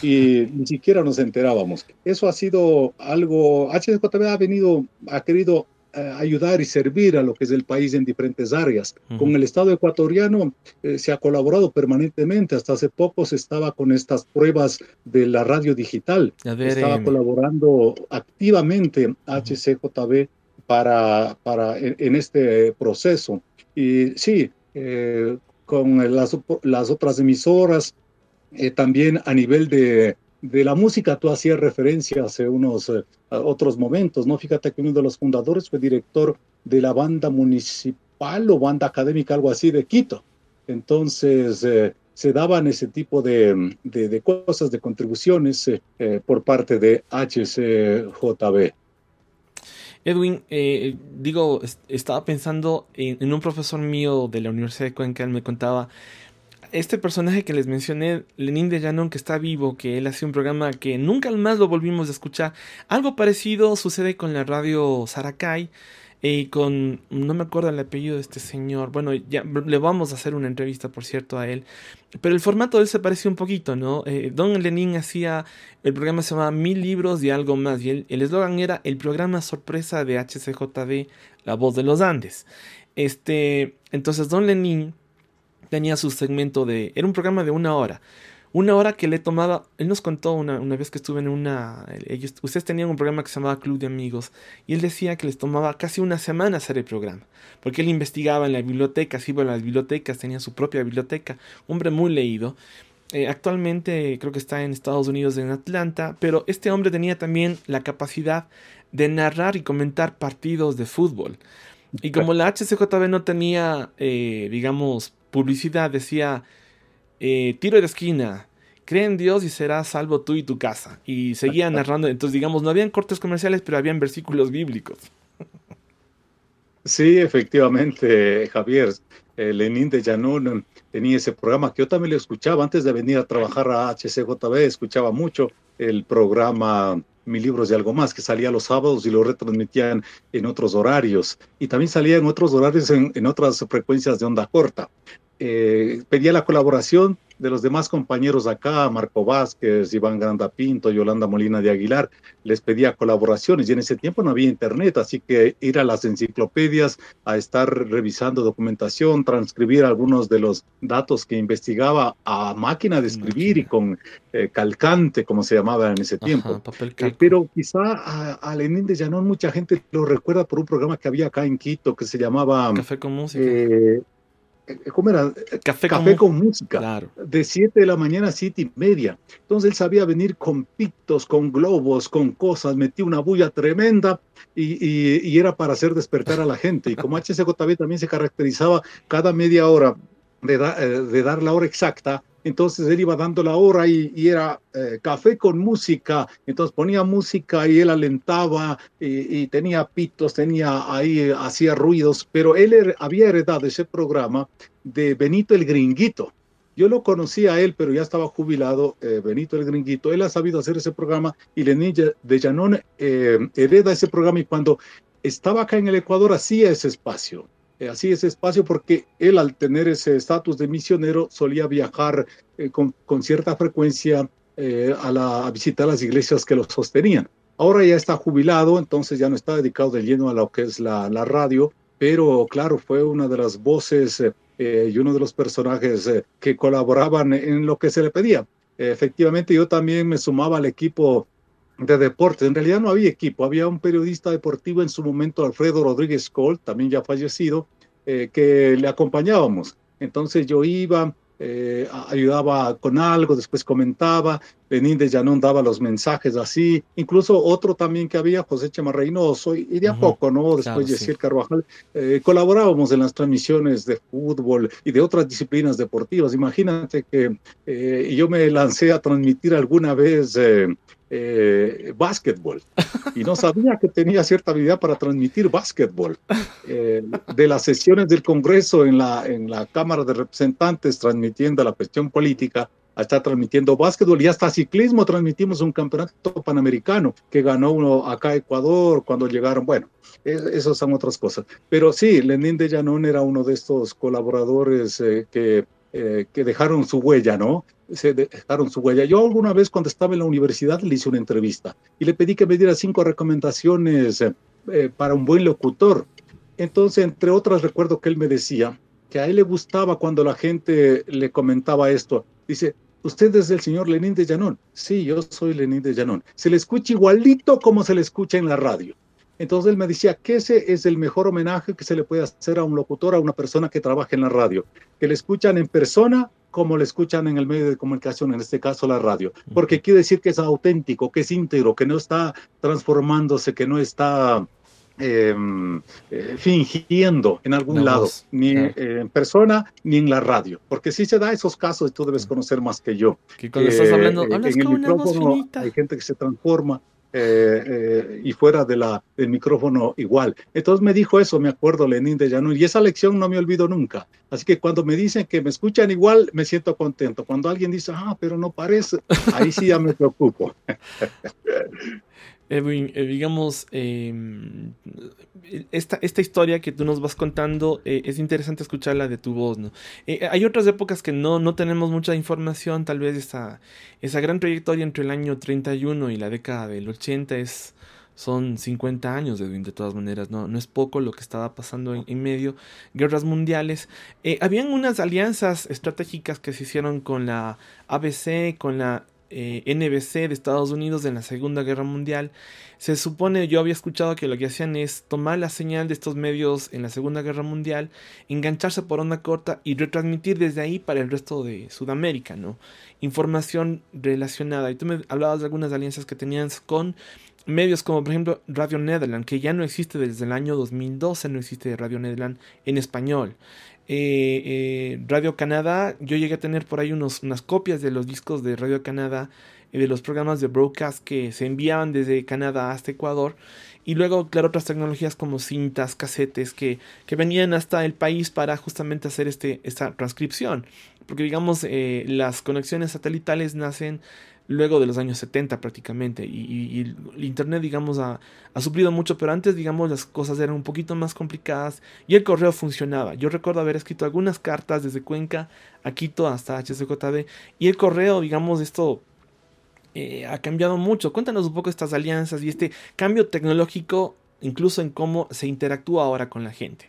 y ni siquiera nos enterábamos. Eso ha sido algo, H C J B ha venido, ha querido eh, ayudar y servir a lo que es el país en diferentes áreas. Uh-huh. Con el Estado ecuatoriano eh, se ha colaborado permanentemente. Hasta hace poco se estaba con estas pruebas de la radio digital. Estaba colaborando activamente H C J B para, para en, en este proceso. Y sí, eh, con las, las otras emisoras, eh, también a nivel de, de la música, tú hacías referencia hace unos eh, otros momentos, ¿no? Fíjate que uno de los fundadores fue director de la banda municipal o banda académica, algo así, de Quito. Entonces, eh, se daban ese tipo de, de, de cosas, de contribuciones eh, eh, por parte de H C J B. Edwin, eh, digo, est- estaba pensando en, en un profesor mío de la Universidad de Cuenca. Él me contaba, este personaje que les mencioné, Lenín de Llanón, que está vivo, que él hacía un programa que nunca más lo volvimos a escuchar. Algo parecido sucede con la radio Saracay. y con, no me acuerdo el apellido de este señor, bueno, ya le vamos a hacer una entrevista, por cierto, a él, pero el formato de él se parecía un poquito, ¿no? Eh, Don Lenin hacía, el programa se llamaba Mil Libros y Algo Más, y el eslogan era el programa sorpresa de H C J B, La Voz de los Andes. Este, entonces Don Lenin tenía su segmento de, era un programa de una hora, Una hora que le tomaba, él nos contó una, una vez que estuve en una, ellos, ustedes tenían un programa que se llamaba Club de Amigos, y él decía que les tomaba casi una semana hacer el programa, porque él investigaba en la biblioteca, se iba a las bibliotecas, tenía su propia biblioteca, hombre muy leído. Eh, actualmente creo que está en Estados Unidos, en Atlanta, pero este hombre tenía también la capacidad de narrar y comentar partidos de fútbol. Y como la H C J B no tenía, eh, digamos, publicidad, decía... Eh, tiro de esquina, cree en Dios y serás salvo tú y tu casa, y seguía narrando. Entonces, digamos, no habían cortes comerciales, pero habían versículos bíblicos. Sí, efectivamente, Javier. eh, Lenin de Llanón tenía ese programa que yo también lo escuchaba antes de venir a trabajar a H C J B. Escuchaba mucho el programa Mil Libros y Algo Más, que salía los sábados y lo retransmitían en otros horarios, y también salía en otros horarios en, en otras frecuencias de onda corta. Eh, pedía la colaboración de los demás compañeros acá, Marco Vázquez, Iván Granda Pinto, Yolanda Molina de Aguilar, les pedía colaboraciones, y en ese tiempo no había internet, así que ir a las enciclopedias a estar revisando documentación, transcribir algunos de los datos que investigaba a máquina de escribir y con eh, calcante, como se llamaba en ese tiempo. Ajá, papel eh, pero quizá a, a Lenin de Llanón mucha gente lo recuerda por un programa que había acá en Quito que se llamaba Café con Música. Eh, ¿Cómo era? Café, Café con, con Música, claro. De siete de la mañana a siete y media. Entonces él sabía venir con pitos, con globos, con cosas, metía una bulla tremenda y, y, y era para hacer despertar a la gente. Y como H C J B también se caracterizaba cada media hora de, da, de dar la hora exacta, entonces él iba dando la hora y, y era eh, café con música, entonces ponía música y él alentaba y, y tenía pitos, tenía ahí, hacía ruidos, pero él er, había heredado ese programa de Benito el Gringuito. Yo lo conocía a él, pero ya estaba jubilado, eh, Benito el Gringuito. Él ha sabido hacer ese programa y Lenin de Llanón eh, hereda ese programa, y cuando estaba acá en el Ecuador hacía ese espacio. Así ese espacio porque él, al tener ese estatus de misionero, solía viajar eh, con, con cierta frecuencia eh, a, la, a visitar las iglesias que lo sostenían. Ahora ya está jubilado, entonces ya no está dedicado de lleno a lo que es la, la radio, pero claro, fue una de las voces eh, y uno de los personajes eh, que colaboraban en lo que se le pedía. Eh, efectivamente, yo también me sumaba al equipo de deportes. En realidad no había equipo, había un periodista deportivo en su momento, Alfredo Rodríguez Coll, también ya fallecido, eh, que le acompañábamos. Entonces yo iba, eh, ayudaba con algo, después comentaba, Lenin de Llanón daba los mensajes así, incluso otro también que había, José Chema Reynoso, y, y de a uh-huh. poco, ¿no? Después claro, Yesiel sí. Carvajal, eh, colaborábamos en las transmisiones de fútbol y de otras disciplinas deportivas. Imagínate que eh, yo me lancé a transmitir alguna vez eh, Eh, básquetbol, y no sabía que tenía cierta habilidad para transmitir básquetbol. Eh, de las sesiones del Congreso en la, en la Cámara de Representantes, transmitiendo la cuestión política, hasta transmitiendo básquetbol, y hasta ciclismo transmitimos un campeonato panamericano que ganó uno acá Ecuador cuando llegaron. Bueno, es, esas son otras cosas. Pero sí, Lenin de Llanón era uno de estos colaboradores eh, que, eh, que dejaron su huella, ¿no? se dejaron su huella. Yo alguna vez cuando estaba en la universidad le hice una entrevista y le pedí que me diera cinco recomendaciones eh, para un buen locutor. Entonces, entre otras, recuerdo que él me decía que a él le gustaba cuando la gente le comentaba esto. Dice, ¿usted es el señor Lenin de Llanón? Sí, yo soy Lenin de Llanón. Se le escucha igualito como se le escucha en la radio. Entonces él me decía que ese es el mejor homenaje que se le puede hacer a un locutor, a una persona que trabaja en la radio, que le escuchan en persona como le escuchan en el medio de comunicación, en este caso la radio, porque quiere decir que es auténtico, que es íntegro, que no está transformándose, que no está eh, eh, fingiendo en algún no, lado, ni no. eh, en persona ni en la radio, porque sí se da esos casos y tú debes conocer más que yo. Que cuando eh, estás hablando, eh, hablas en con el una voz finita. Hay gente que se transforma. Eh, eh, y fuera de la, del micrófono igual. Entonces me dijo eso, me acuerdo, Lenin de Llanón, y esa lección no me olvido nunca. Así que cuando me dicen que me escuchan igual, me siento contento. Cuando alguien dice, ah, pero no parece, ahí sí ya me preocupo. Edwin, eh, digamos, eh, esta, esta historia que tú nos vas contando, eh, es interesante escucharla de tu voz, ¿no? Eh, hay otras épocas que no, no tenemos mucha información, tal vez esa, esa gran trayectoria entre el año treinta y uno y la década del ochenta es, son cincuenta años, Edwin, de todas maneras, no, no es poco lo que estaba pasando en, en medio, guerras mundiales. Eh, habían unas alianzas estratégicas que se hicieron con la A B C, con la Eh, N B C de Estados Unidos en la Segunda Guerra Mundial. Se supone, yo había escuchado que lo que hacían es tomar la señal de estos medios en la Segunda Guerra Mundial, engancharse por onda corta y retransmitir desde ahí para el resto de Sudamérica, ¿no? Información relacionada. Y tú me hablabas de algunas alianzas que tenían con medios como por ejemplo Radio Nederland, que ya no existe desde el año dos mil doce, no existe Radio Nederland en español. Eh, eh, Radio Canadá, yo llegué a tener por ahí unos, unas copias de los discos de Radio Canadá y de los programas de broadcast que se enviaban desde Canadá hasta Ecuador, y luego claro otras tecnologías como cintas, casetes que, que venían hasta el país para justamente hacer este, esta transcripción, porque digamos eh, las conexiones satelitales nacen luego de los años setenta prácticamente, y, y, y el internet digamos ha, ha suplido mucho, pero antes digamos las cosas eran un poquito más complicadas y el correo funcionaba. Yo recuerdo haber escrito algunas cartas desde Cuenca a Quito hasta H C J B, y el correo digamos esto eh, ha cambiado mucho. Cuéntanos un poco estas alianzas y este cambio tecnológico incluso en cómo se interactúa ahora con la gente.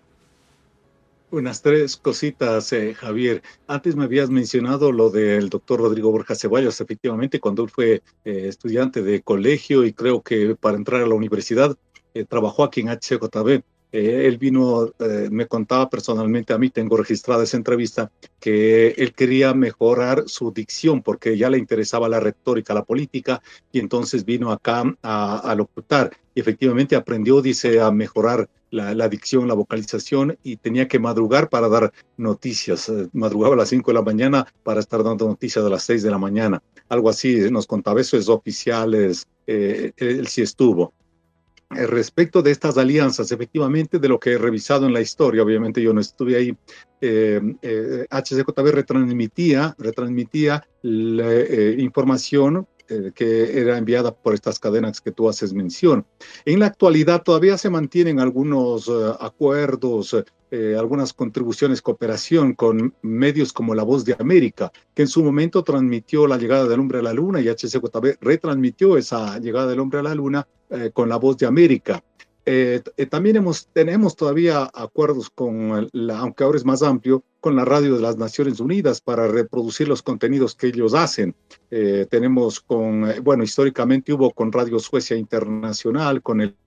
Unas tres cositas, eh, Javier. Antes me habías mencionado lo del doctor Rodrigo Borja Ceballos. Efectivamente, cuando él fue eh, estudiante de colegio y creo que para entrar a la universidad, eh, trabajó aquí en H C J B. Eh, él vino, eh, me contaba personalmente a mí, tengo registrada esa entrevista, que él quería mejorar su dicción porque ya le interesaba la retórica, la política, y entonces vino acá a, a locutar. Y efectivamente aprendió, dice, a mejorar la, la dicción, la vocalización, y tenía que madrugar para dar noticias. Eh, madrugaba a las cinco de la mañana para estar dando noticias a las seis de la mañana. Algo así nos contaba, eso es oficial, es, eh, él sí estuvo. Respecto de estas alianzas, efectivamente, de lo que he revisado en la historia, obviamente yo no estuve ahí, eh, eh, H C J B retransmitía, retransmitía la eh, información eh, que era enviada por estas cadenas que tú haces mención. En la actualidad todavía se mantienen algunos uh, acuerdos, eh, algunas contribuciones, cooperación con medios como La Voz de América, que en su momento transmitió la llegada del hombre a la luna, y H C J B retransmitió esa llegada del hombre a la luna eh, con La Voz de América. Eh, eh, también hemos, tenemos todavía acuerdos con, la, aunque ahora es más amplio, con la Radio de las Naciones Unidas para reproducir los contenidos que ellos hacen. Eh, tenemos con, eh, bueno, históricamente hubo con Radio Suecia Internacional, con el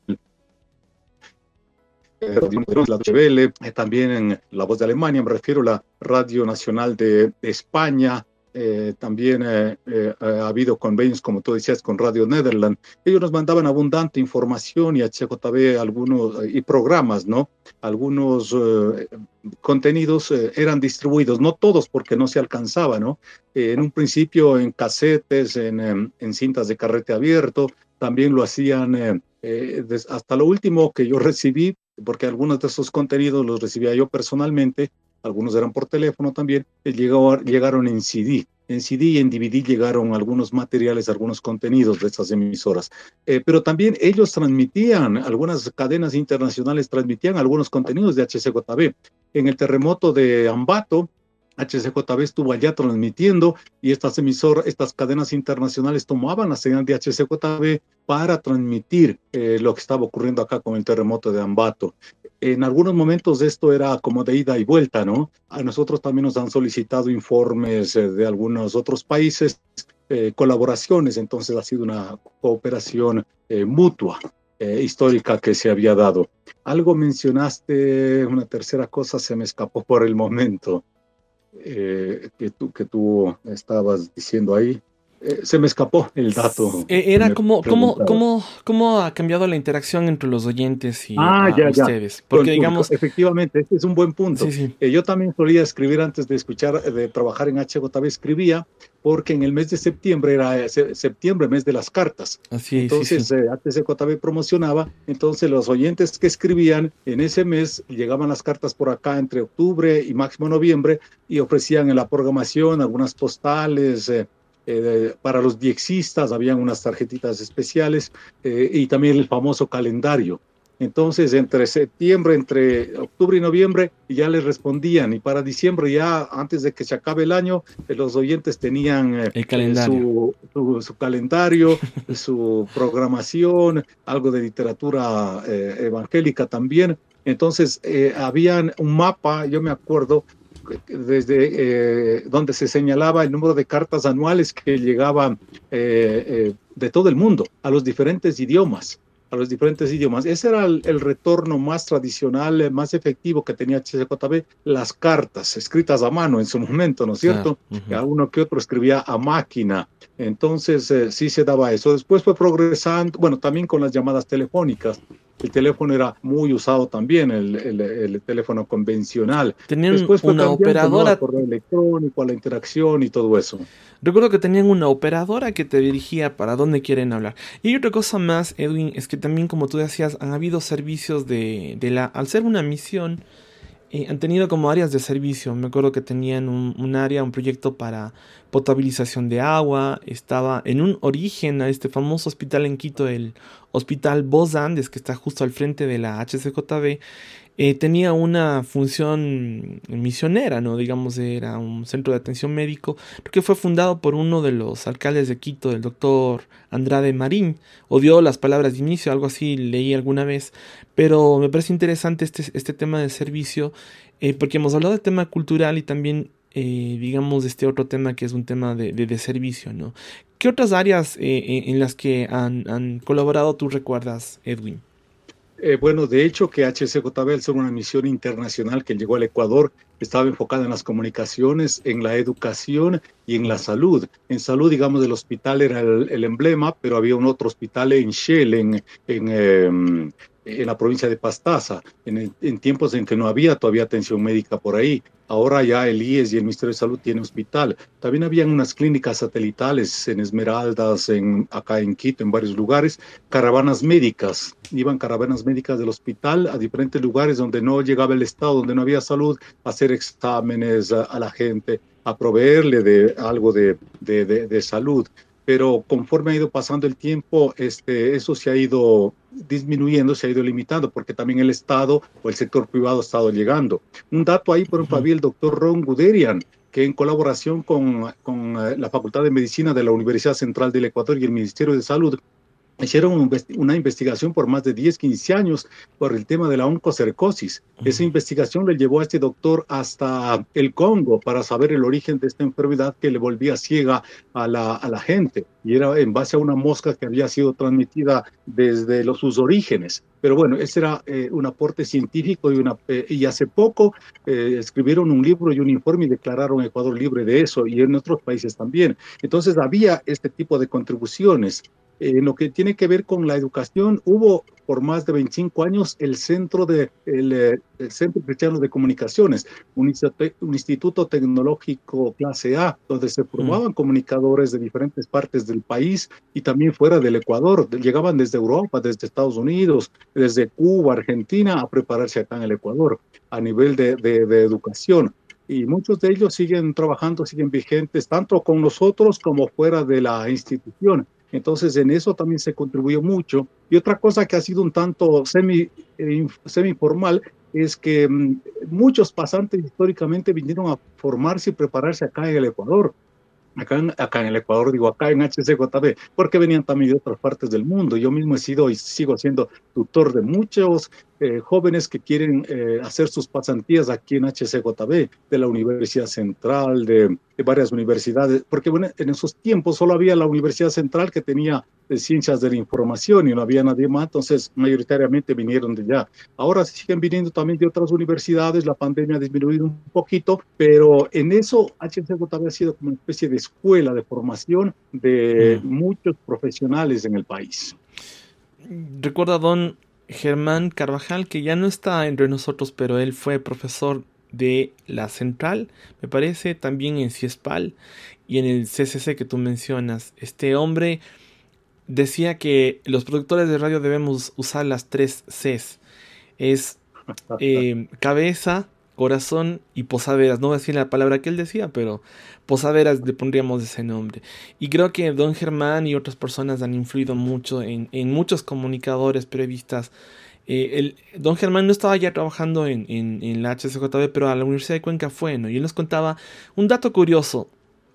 eh, la Deutsche Welle, eh, también en La Voz de Alemania, me refiero a la Radio Nacional de, de España. Eh, también eh, eh, ha habido convenios, como tú decías, con Radio Nederland. Ellos nos mandaban abundante información y H J B algunos y programas, ¿no? Algunos eh, contenidos eh, eran distribuidos, no todos porque no se alcanzaba, ¿no? Eh, en un principio en casetes, en, en, en cintas de carrete abierto, también lo hacían eh, eh, des, hasta lo último que yo recibí, porque algunos de esos contenidos los recibía yo personalmente. Algunos eran por teléfono también, llegó, llegaron en C D. En C D y en D V D llegaron algunos materiales, algunos contenidos de estas emisoras. Eh, pero también ellos transmitían, algunas cadenas internacionales transmitían algunos contenidos de H C J B. En el terremoto de Ambato, H C J B estuvo allá transmitiendo, y estas emisoras, estas cadenas internacionales tomaban la señal de H C J B para transmitir eh, lo que estaba ocurriendo acá con el terremoto de Ambato. En algunos momentos esto era como de ida y vuelta, ¿no? A nosotros también nos han solicitado informes eh, de algunos otros países, eh, colaboraciones, entonces ha sido una cooperación eh, mutua, eh, histórica que se había dado. Algo mencionaste, una tercera cosa se me escapó por el momento. Eh, que, tú, que tú estabas diciendo ahí, eh, se me escapó el dato. Era como, ¿cómo, cómo, ¿cómo ha cambiado la interacción entre los oyentes y ah, a, ya, ustedes? Ya. Porque Con, digamos... Efectivamente, este es un buen punto. Sí, sí. Eh, yo también solía escribir antes de escuchar, de trabajar en H J B, escribía, porque en el mes de septiembre era eh, septiembre, mes de las cartas. Así, entonces, sí, sí. Eh, H C J B promocionaba, entonces los oyentes que escribían en ese mes, llegaban las cartas por acá entre octubre y máximo noviembre, y ofrecían en la programación algunas postales, eh, Eh, para los diexistas habían unas tarjetitas especiales eh, y también el famoso calendario. Entonces, entre septiembre, entre octubre y noviembre, ya les respondían. Y para diciembre, ya antes de que se acabe el año, eh, los oyentes tenían eh, el calendario. Su, su, su calendario, su programación, algo de literatura eh, evangélica también. Entonces, eh, habían un mapa, yo me acuerdo, desde eh, donde se señalaba el número de cartas anuales que llegaban eh, eh, de todo el mundo a los diferentes idiomas. a los diferentes idiomas. Ese era el, el retorno más tradicional, más efectivo que tenía H C J B, las cartas escritas a mano en su momento, ¿no es cierto? Ah, uh-huh. A uno que otro escribía a máquina. Entonces, eh, sí se daba eso. Después fue progresando, bueno, también con las llamadas telefónicas. El teléfono era muy usado también, el, el, el teléfono convencional. Tenían Después fue una operadora, al correo electrónico, a la interacción y todo eso. Recuerdo que tenían una operadora que te dirigía para dónde quieren hablar. Y otra cosa más, Edwin, es que también, como tú decías, han habido servicios de, de la... Al ser una misión, eh, han tenido como áreas de servicio. Me acuerdo que tenían un, un área, un proyecto para potabilización de agua. Estaba en un origen a este famoso hospital en Quito, el Hospital Vos Andes, que está justo al frente de la H C J B. Eh, tenía una función misionera, ¿no? Digamos, era un centro de atención médico, porque fue fundado por uno de los alcaldes de Quito, el doctor Andrade Marín. Odió las palabras de inicio, algo así leí alguna vez, pero me parece interesante este, este tema del servicio, eh, porque hemos hablado del tema cultural y también, eh, digamos, de este otro tema que es un tema de, de, de servicio, ¿no? ¿Qué otras áreas eh, en las que han, han colaborado tú recuerdas, Edwin? Eh, bueno, de hecho que H C J B, al ser una misión internacional que llegó al Ecuador, estaba enfocada en las comunicaciones, en la educación y en la salud. En salud, digamos, el hospital era el, el emblema, pero había un otro hospital en Shell, en, en, eh, en la provincia de Pastaza, en, en tiempos en que no había todavía atención médica por ahí. Ahora ya el I E S y el Ministerio de Salud tienen hospital. También habían unas clínicas satelitales en Esmeraldas, en, acá en Quito, en varios lugares, caravanas médicas. Iban caravanas médicas del hospital a diferentes lugares donde no llegaba el Estado, donde no había salud, a hacer exámenes a, a la gente, a proveerle de algo de, de, de, de salud. Pero conforme ha ido pasando el tiempo, este, eso se ha ido disminuyendo, se ha ido limitando, porque también el Estado o el sector privado ha estado llegando. Un dato ahí, por ejemplo, había el doctor Ron Guderian, que en colaboración con, con la Facultad de Medicina de la Universidad Central del Ecuador y el Ministerio de Salud, hicieron una investigación por más de diez, quince años por el tema de la oncocercosis. Esa investigación le llevó a este doctor hasta el Congo para saber el origen de esta enfermedad que le volvía ciega a la, a la gente. Y era en base a una mosca que había sido transmitida desde los, sus orígenes. Pero bueno, ese era eh, un aporte científico y, una, eh, y hace poco eh, escribieron un libro y un informe y declararon a Ecuador libre de eso y en otros países también. Entonces había este tipo de contribuciones. En eh, lo que tiene que ver con la educación, hubo por más de veinticinco años el Centro, de, el, el Centro Cristiano de Comunicaciones, un, un instituto tecnológico clase A, donde se formaban mm. comunicadores de diferentes partes del país y también fuera del Ecuador. Llegaban desde Europa, desde Estados Unidos, desde Cuba, Argentina, a prepararse acá en el Ecuador a nivel de, de, de educación. Y muchos de ellos siguen trabajando, siguen vigentes, tanto con nosotros como fuera de la institución. Entonces, en eso también se contribuyó mucho. Y otra cosa que ha sido un tanto semi, eh, semi-formal es que mmm, muchos pasantes históricamente vinieron a formarse y prepararse acá en el Ecuador. Acá en, acá en el Ecuador, digo, acá en H C J B, porque venían también de otras partes del mundo. Yo mismo he sido y sigo siendo tutor de muchos eh, jóvenes que quieren eh, hacer sus pasantías aquí en H C J B, de la Universidad Central, de, de varias universidades, porque bueno, en esos tiempos solo había la Universidad Central que tenía de Ciencias de la Información y no había nadie más, entonces mayoritariamente vinieron de allá. Ahora siguen viniendo también de otras universidades, la pandemia ha disminuido un poquito, pero en eso H C J B ha sido como una especie de escuela de formación de mm. muchos profesionales en el país. Recuerdo a don Germán Carvajal, que ya no está entre nosotros, pero él fue profesor de la Central, me parece, también en CIESPAL y en el C C C que tú mencionas. Este hombre decía que los productores de radio debemos usar las tres Cs. Es eh, cabeza, Corazón y Posaderas. No voy a decir la palabra que él decía, pero Posaderas le pondríamos ese nombre. Y creo que don Germán y otras personas han influido mucho en, en muchos comunicadores, periodistas. Eh, el, don Germán no estaba ya trabajando en, en, en la H C J B, pero a la Universidad de Cuenca fue, ¿no? Y él nos contaba un dato curioso.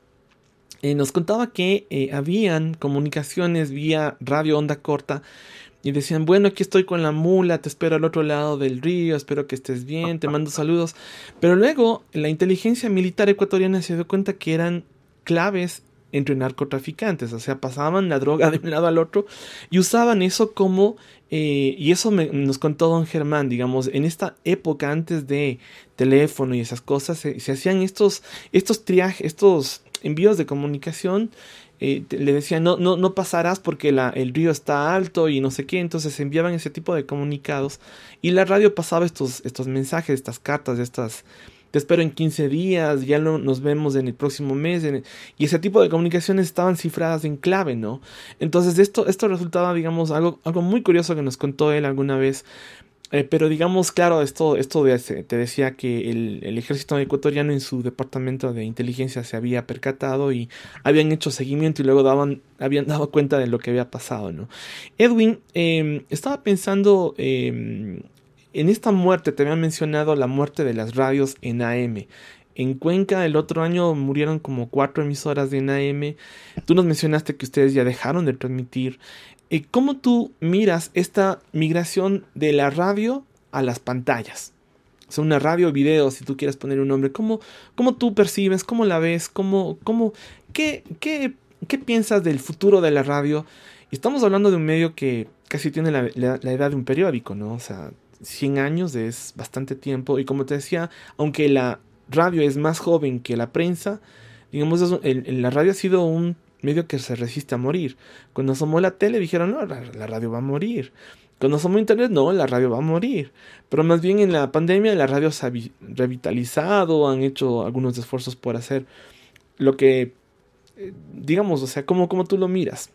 Eh, nos contaba que eh, habían comunicaciones vía radio onda corta y decían, bueno, aquí estoy con la mula, te espero al otro lado del río, espero que estés bien, te mando saludos. Pero luego la inteligencia militar ecuatoriana se dio cuenta que eran claves entre narcotraficantes, o sea, pasaban la droga de un lado al otro y usaban eso como, eh, y eso me, nos contó don Germán, digamos, en esta época antes de teléfono y esas cosas, se, se hacían estos, estos triajes, estos envíos de comunicación. Eh, le decían, no, no, no pasarás porque la, el río está alto y no sé qué, entonces enviaban ese tipo de comunicados y la radio pasaba estos, estos mensajes, estas cartas, estas... Te espero en quince días, ya lo, nos vemos en el próximo mes. En el, y ese tipo de comunicaciones estaban cifradas en clave, ¿no? Entonces esto, esto resultaba, digamos, algo, algo muy curioso que nos contó él alguna vez. Eh, pero digamos, claro, esto, esto de, te decía que el, el ejército ecuatoriano en su departamento de inteligencia se había percatado y habían hecho seguimiento y luego daban, habían dado cuenta de lo que había pasado, ¿no? Edwin, eh, estaba pensando... Eh, En esta muerte, te habían mencionado la muerte de las radios en A M. En Cuenca el otro año murieron como cuatro emisoras de en A M. Tú nos mencionaste que ustedes ya dejaron de transmitir. Eh, ¿Cómo tú miras esta migración de la radio a las pantallas? O sea, una radio, video, si tú quieres poner un nombre. ¿Cómo, cómo tú percibes? ¿Cómo la ves? ¿Cómo, cómo, qué, qué, ¿Qué piensas del futuro de la radio? Y estamos hablando de un medio que casi tiene la, la, la edad de un periódico, ¿no? O sea... cien años es bastante tiempo y como te decía, aunque la radio es más joven que la prensa, digamos, el, el, la radio ha sido un medio que se resiste a morir. Cuando asomó la tele dijeron, no, la, la radio va a morir. Cuando asomó internet, no, la radio va a morir. Pero más bien en la pandemia la radio se ha revitalizado, han hecho algunos esfuerzos por hacer lo que, eh, digamos, o sea, ¿cómo, cómo tú lo miras?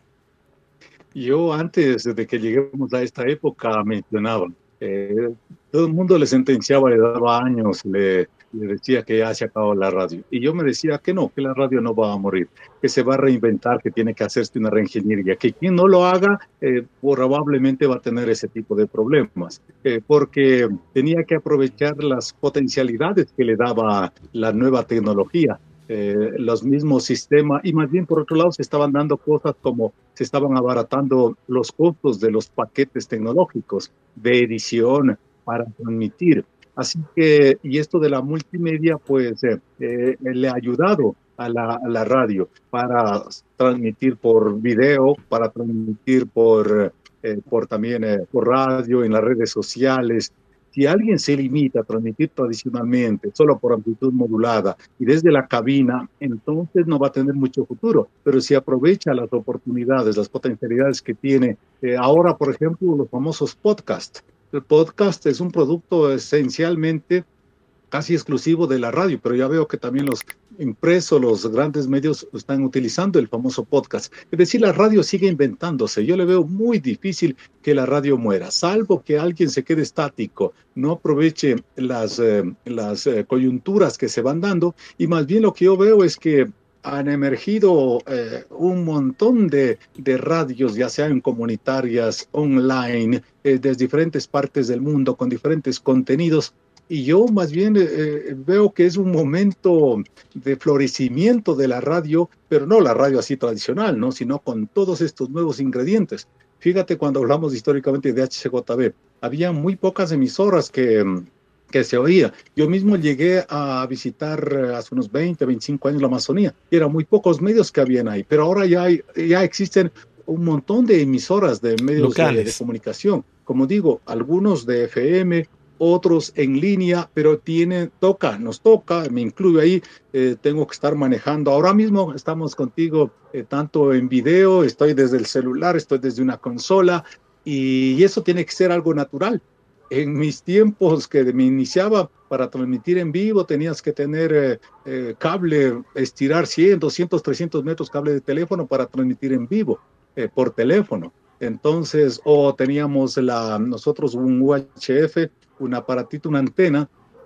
Yo antes de que lleguemos a esta época mencionaba, Eh, todo el mundo le sentenciaba, le daba años, le, le decía que ya se acabó la radio. Y yo me decía que no, que la radio no va a morir, que se va a reinventar, que tiene que hacerse una reingeniería, que quien no lo haga eh, probablemente va a tener ese tipo de problemas, eh, porque tenía que aprovechar las potencialidades que le daba la nueva tecnología. Eh, los mismos sistemas, y más bien por otro lado se estaban dando cosas como se estaban abaratando los costos de los paquetes tecnológicos de edición para transmitir. Así que, y esto de la multimedia, pues eh, eh, le ha ayudado a la, a la radio para transmitir por video, para transmitir por, eh, por también eh, por radio, en las redes sociales. Si alguien se limita a transmitir tradicionalmente, solo por amplitud modulada y desde la cabina, entonces no va a tener mucho futuro. Pero si aprovecha las oportunidades, las potencialidades que tiene eh, ahora, por ejemplo, los famosos podcasts. El podcast es un producto esencialmente casi exclusivo de la radio, pero ya veo que también los impresos, los grandes medios están utilizando el famoso podcast. Es decir, la radio sigue inventándose. Yo le veo muy difícil que la radio muera, salvo que alguien se quede estático, no aproveche las, eh, las eh, coyunturas que se van dando, y más bien lo que yo veo es que han emergido eh, un montón de, de radios, ya sean comunitarias, online, eh, desde diferentes partes del mundo, con diferentes contenidos. Y yo más bien eh, veo que es un momento de florecimiento de la radio, pero no la radio así tradicional, ¿no? Sino con todos estos nuevos ingredientes. Fíjate, cuando hablamos históricamente de H C J B, había muy pocas emisoras que, que se oía. Yo mismo llegué a visitar hace unos veinte, veinticinco años la Amazonía, y eran muy pocos medios que habían ahí, pero ahora ya, hay, ya existen un montón de emisoras de medios de, de comunicación. Como digo, algunos de F M, otros en línea, pero tienen, toca, nos toca, me incluyo ahí, eh, tengo que estar manejando. Ahora mismo estamos contigo eh, tanto en video, estoy desde el celular, estoy desde una consola, y, y eso tiene que ser algo natural. En mis tiempos que me iniciaba para transmitir en vivo, tenías que tener eh, eh, cable, estirar cien, doscientos, trescientos metros cable de teléfono para transmitir en vivo, eh, por teléfono. Entonces, o teníamos la, nosotros un U H F, un aparatito, una antena,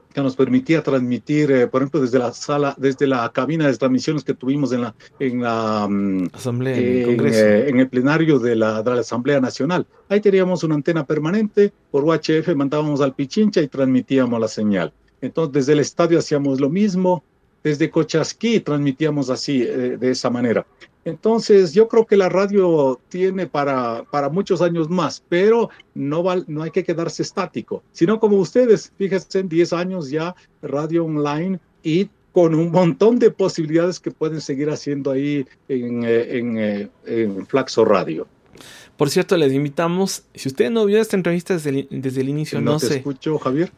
que nos permitía transmitir, eh, por ejemplo, desde la sala, desde la cabina de transmisiones que tuvimos en la, en la Asamblea, en, en el Congreso. Eh, en el plenario de la, de la Asamblea Nacional. Ahí teníamos una antena permanente, por U H F mandábamos al Pichincha y transmitíamos la señal. Entonces, desde el estadio hacíamos lo mismo, desde Cochasquí transmitíamos así, eh, de esa manera. Entonces, yo creo que la radio tiene para, para muchos años más, pero no, va, no hay que quedarse estático, sino como ustedes, fíjense, en diez años ya radio online y con un montón de posibilidades que pueden seguir haciendo ahí en, en, en Flaxo Radio. Por cierto, les invitamos, si usted no vio esta entrevista desde el, desde el inicio, no, no te sé. escucho, Javier.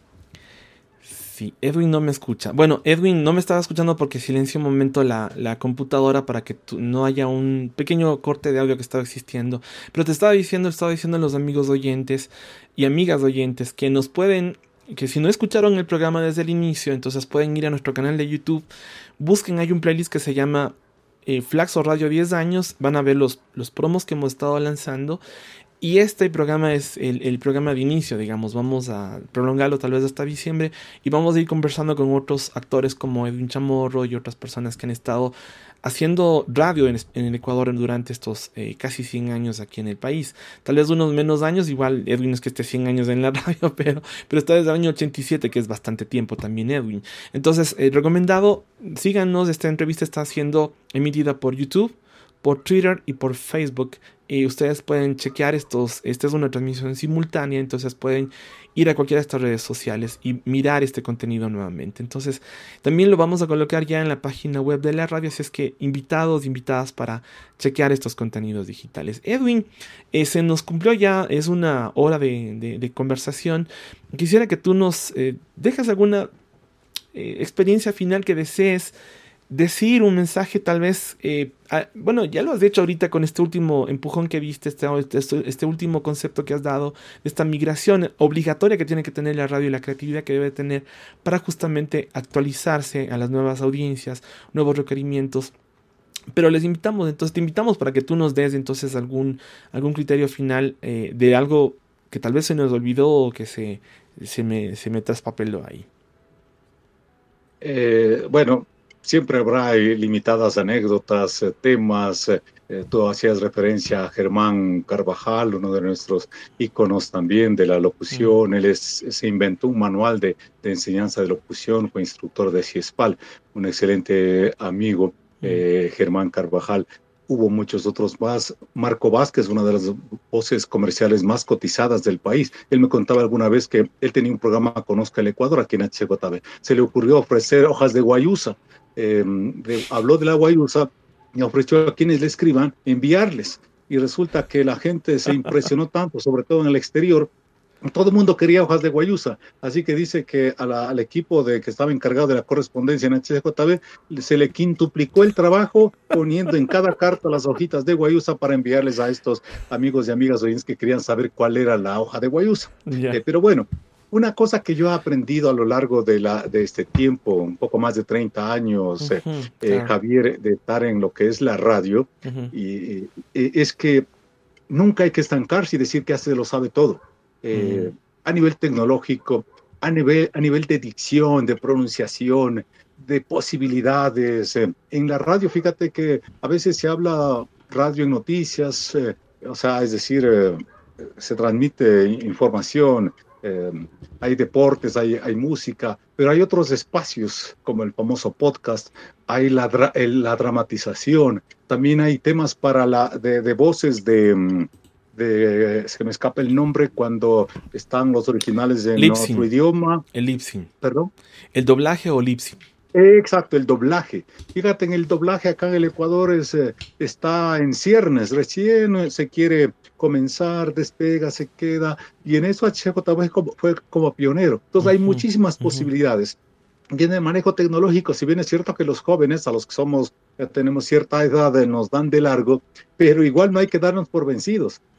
Sí, Edwin no me escucha. Bueno, Edwin no me estaba escuchando porque silenció un momento la, la computadora para que tu, no haya un pequeño corte de audio que estaba existiendo. Pero te estaba diciendo, estaba diciendo a los amigos oyentes y amigas oyentes que nos pueden, que si no escucharon el programa desde el inicio, entonces pueden ir a nuestro canal de YouTube, busquen, hay un playlist que se llama eh, Flaxo Radio diez años, van a ver los, los promos que hemos estado lanzando. Y este programa es el, el programa de inicio, digamos, vamos a prolongarlo tal vez hasta diciembre y vamos a ir conversando con otros actores como Edwin Chamorro y otras personas que han estado haciendo radio en, en el Ecuador durante estos eh, casi cien años aquí en el país. Tal vez unos menos años, igual Edwin es que esté cien años en la radio, pero, pero está desde el año ochenta y siete, que es bastante tiempo también Edwin. Entonces, eh, recomendado, síganos, esta entrevista está siendo emitida por YouTube, por Twitter y por Facebook. Y ustedes pueden chequear estos, esta es una transmisión simultánea, entonces pueden ir a cualquiera de estas redes sociales y mirar este contenido nuevamente. Entonces también lo vamos a colocar ya en la página web de la radio, así es que invitados, invitadas para chequear estos contenidos digitales. Edwin, eh, se nos cumplió ya, es una hora de, de, de conversación. Quisiera que tú nos eh, dejas alguna eh, experiencia final que desees decir, un mensaje tal vez, eh, a, bueno, ya lo has hecho ahorita con este último empujón que viste, este, este, este último concepto que has dado, de esta migración obligatoria que tiene que tener la radio y la creatividad que debe tener para justamente actualizarse a las nuevas audiencias, nuevos requerimientos. Pero les invitamos, entonces te invitamos para que tú nos des entonces algún, algún criterio final eh, de algo que tal vez se nos olvidó o que se, se, me, se me traspapeló ahí. Eh, bueno, siempre habrá limitadas anécdotas, eh, temas. Eh, tú hacías referencia a Germán Carvajal, uno de nuestros íconos también de la locución. Mm. Él es, se inventó un manual de, de enseñanza de locución, fue instructor de CIESPAL, un excelente amigo, mm. eh, Germán Carvajal. Hubo muchos otros más. Marco Vázquez, una de las voces comerciales más cotizadas del país. Él me contaba alguna vez que él tenía un programa Conozca el Ecuador aquí en H C J B. Se le ocurrió ofrecer hojas de guayusa. Eh, de, habló de la guayusa y ofreció a quienes le escriban enviarles. Y resulta que la gente se impresionó tanto, sobre todo en el exterior. Todo el mundo quería hojas de guayusa, así que dice que a la, al equipo de, que estaba encargado de la correspondencia en H C J B se le quintuplicó el trabajo poniendo en cada carta las hojitas de guayusa para enviarles a estos amigos y amigas oyentes que querían saber cuál era la hoja de guayusa. Yeah. Eh, pero bueno, una cosa que yo he aprendido a lo largo de, la, de este tiempo, un poco más de treinta años, uh-huh, eh, claro. eh, Javier, de estar en lo que es la radio, uh-huh. y, y, es que nunca hay que estancarse y decir que se lo sabe todo. Eh, mm. A nivel tecnológico, a nivel, a nivel de dicción, de pronunciación, de posibilidades. Eh, en la radio, fíjate que a veces se habla radio en noticias, eh, o sea, es decir, eh, se transmite información, eh, hay deportes, hay, hay música, pero hay otros espacios como el famoso podcast, hay la, dra- la dramatización, también hay temas para la, de, de voces de... De, se me escapa el nombre cuando están los originales en lip-sync. Otro idioma. El lip-sync. ¿Perdón? El doblaje o lip-sync. Exacto, el doblaje. Fíjate, en el doblaje acá en el Ecuador es, eh, está en ciernes, recién se quiere comenzar, despega, se queda, y en eso H C J B fue, fue como pionero. Entonces uh-huh, hay muchísimas uh-huh. posibilidades. Y en el manejo tecnológico, si bien es cierto que los jóvenes, a los que somos, ya tenemos cierta edad, nos dan de largo, pero igual no hay que darnos por vencidos.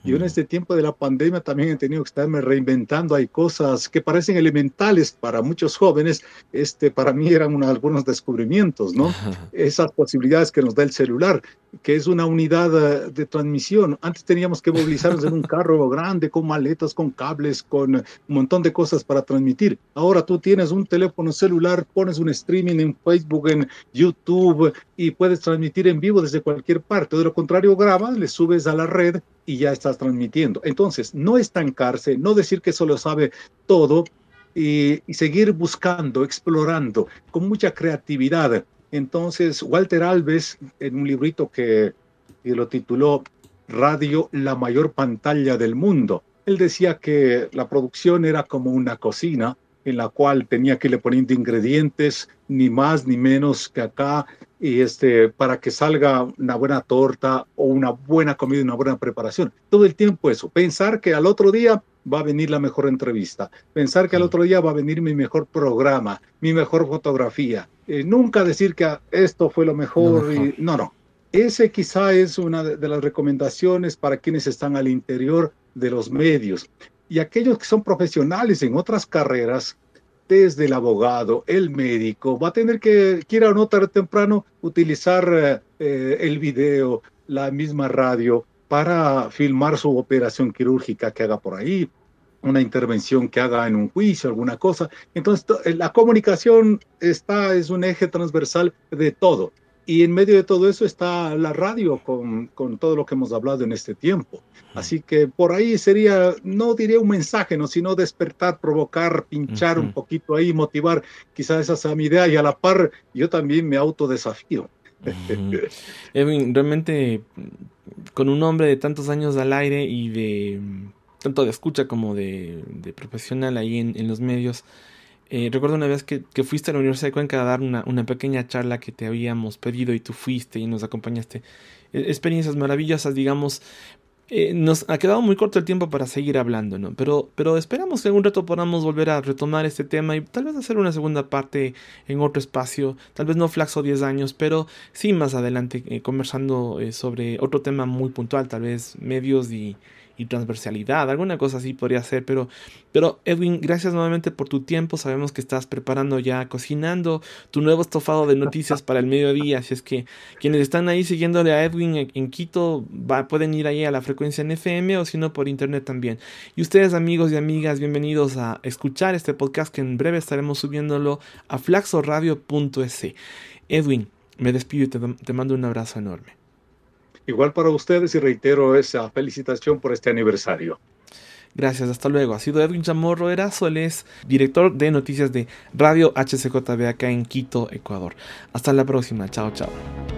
Yo en este tiempo de la pandemia también he tenido que estarme reinventando. Hay cosas que parecen elementales para muchos jóvenes. Este, para mí eran una, algunos descubrimientos, ¿no? Esas posibilidades que nos da el celular, que es una unidad de transmisión. Antes teníamos que movilizarnos en un carro grande, con maletas, con cables, con un montón de cosas para transmitir. Ahora tú tienes un teléfono celular, pones un streaming en Facebook, en YouTube, y puedes transmitir en vivo desde cualquier parte. De lo contrario, grabas, le subes a la red y ya estás transmitiendo. Entonces, no estancarse, no decir que eso lo sabe todo, y, y seguir buscando, explorando, con mucha creatividad. Entonces, Walter Alves, en un librito que, que lo tituló Radio, la mayor pantalla del mundo, él decía que la producción era como una cocina en la cual tenía que irle poniendo ingredientes, ni más ni menos que acá, y este, para que salga una buena torta o una buena comida, una buena preparación. Todo el tiempo eso, pensar que al otro día va a venir la mejor entrevista, pensar que al otro día va a venir mi mejor programa, mi mejor fotografía. Eh, nunca decir que esto fue lo mejor. No, y, no, no. Ese quizá es una de las recomendaciones para quienes están al interior de los medios. Y aquellos que son profesionales en otras carreras, desde el abogado, el médico, va a tener que, quiera o no, tarde o temprano, utilizar eh, el video, la misma radio, para filmar su operación quirúrgica que haga por ahí, una intervención que haga en un juicio, alguna cosa. Entonces, la comunicación está, es un eje transversal de todo. Y en medio de todo eso está la radio con, con todo lo que hemos hablado en este tiempo. Así que por ahí sería, no diría un mensaje, ¿no? Sino despertar, provocar, pinchar uh-huh. un poquito ahí, motivar. Quizás esa sea mi idea, y a la par yo también me autodesafío. Uh-huh. Edwin, realmente con un hombre de tantos años al aire y de tanto de escucha como de, de profesional ahí en, en los medios, Eh, recuerdo una vez que, que fuiste a la Universidad de Cuenca a dar una, una pequeña charla que te habíamos pedido y tú fuiste y nos acompañaste. Eh, experiencias maravillosas, digamos. Eh, nos ha quedado muy corto el tiempo para seguir hablando, ¿no? Pero, pero esperamos que algún rato podamos volver a retomar este tema y tal vez hacer una segunda parte en otro espacio. Tal vez no Flaxo diez años, pero sí más adelante eh, conversando eh, sobre otro tema muy puntual, tal vez medios y... y transversalidad, alguna cosa así podría ser, pero, pero Edwin, gracias nuevamente por tu tiempo. Sabemos que estás preparando ya, cocinando tu nuevo estofado de noticias para el mediodía, así es que quienes están ahí siguiéndole a Edwin en, en Quito, va, pueden ir ahí a la frecuencia en F M o si no por internet también. Y ustedes, amigos y amigas, bienvenidos a escuchar este podcast que en breve estaremos subiéndolo a flaxoradio punto es. Edwin, me despido y te, te mando un abrazo enorme. Igual para ustedes, y reitero esa felicitación por este aniversario. Gracias, hasta luego. Ha sido Edwin Chamorro Erazo, él es director de noticias de Radio H C J B acá en Quito, Ecuador. Hasta la próxima, chao, chao.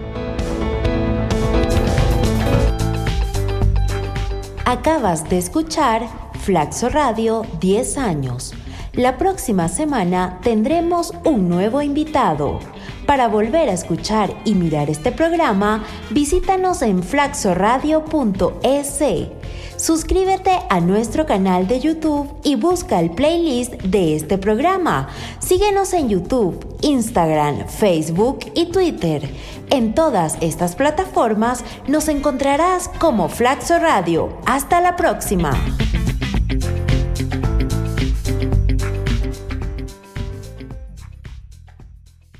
Acabas de escuchar Flaxo Radio diez años. La próxima semana tendremos un nuevo invitado. Para volver a escuchar y mirar este programa, visítanos en flaxoradio punto es. Suscríbete a nuestro canal de YouTube y busca el playlist de este programa. Síguenos en YouTube, Instagram, Facebook y Twitter. En todas estas plataformas nos encontrarás como Flaxo Radio. Hasta la próxima.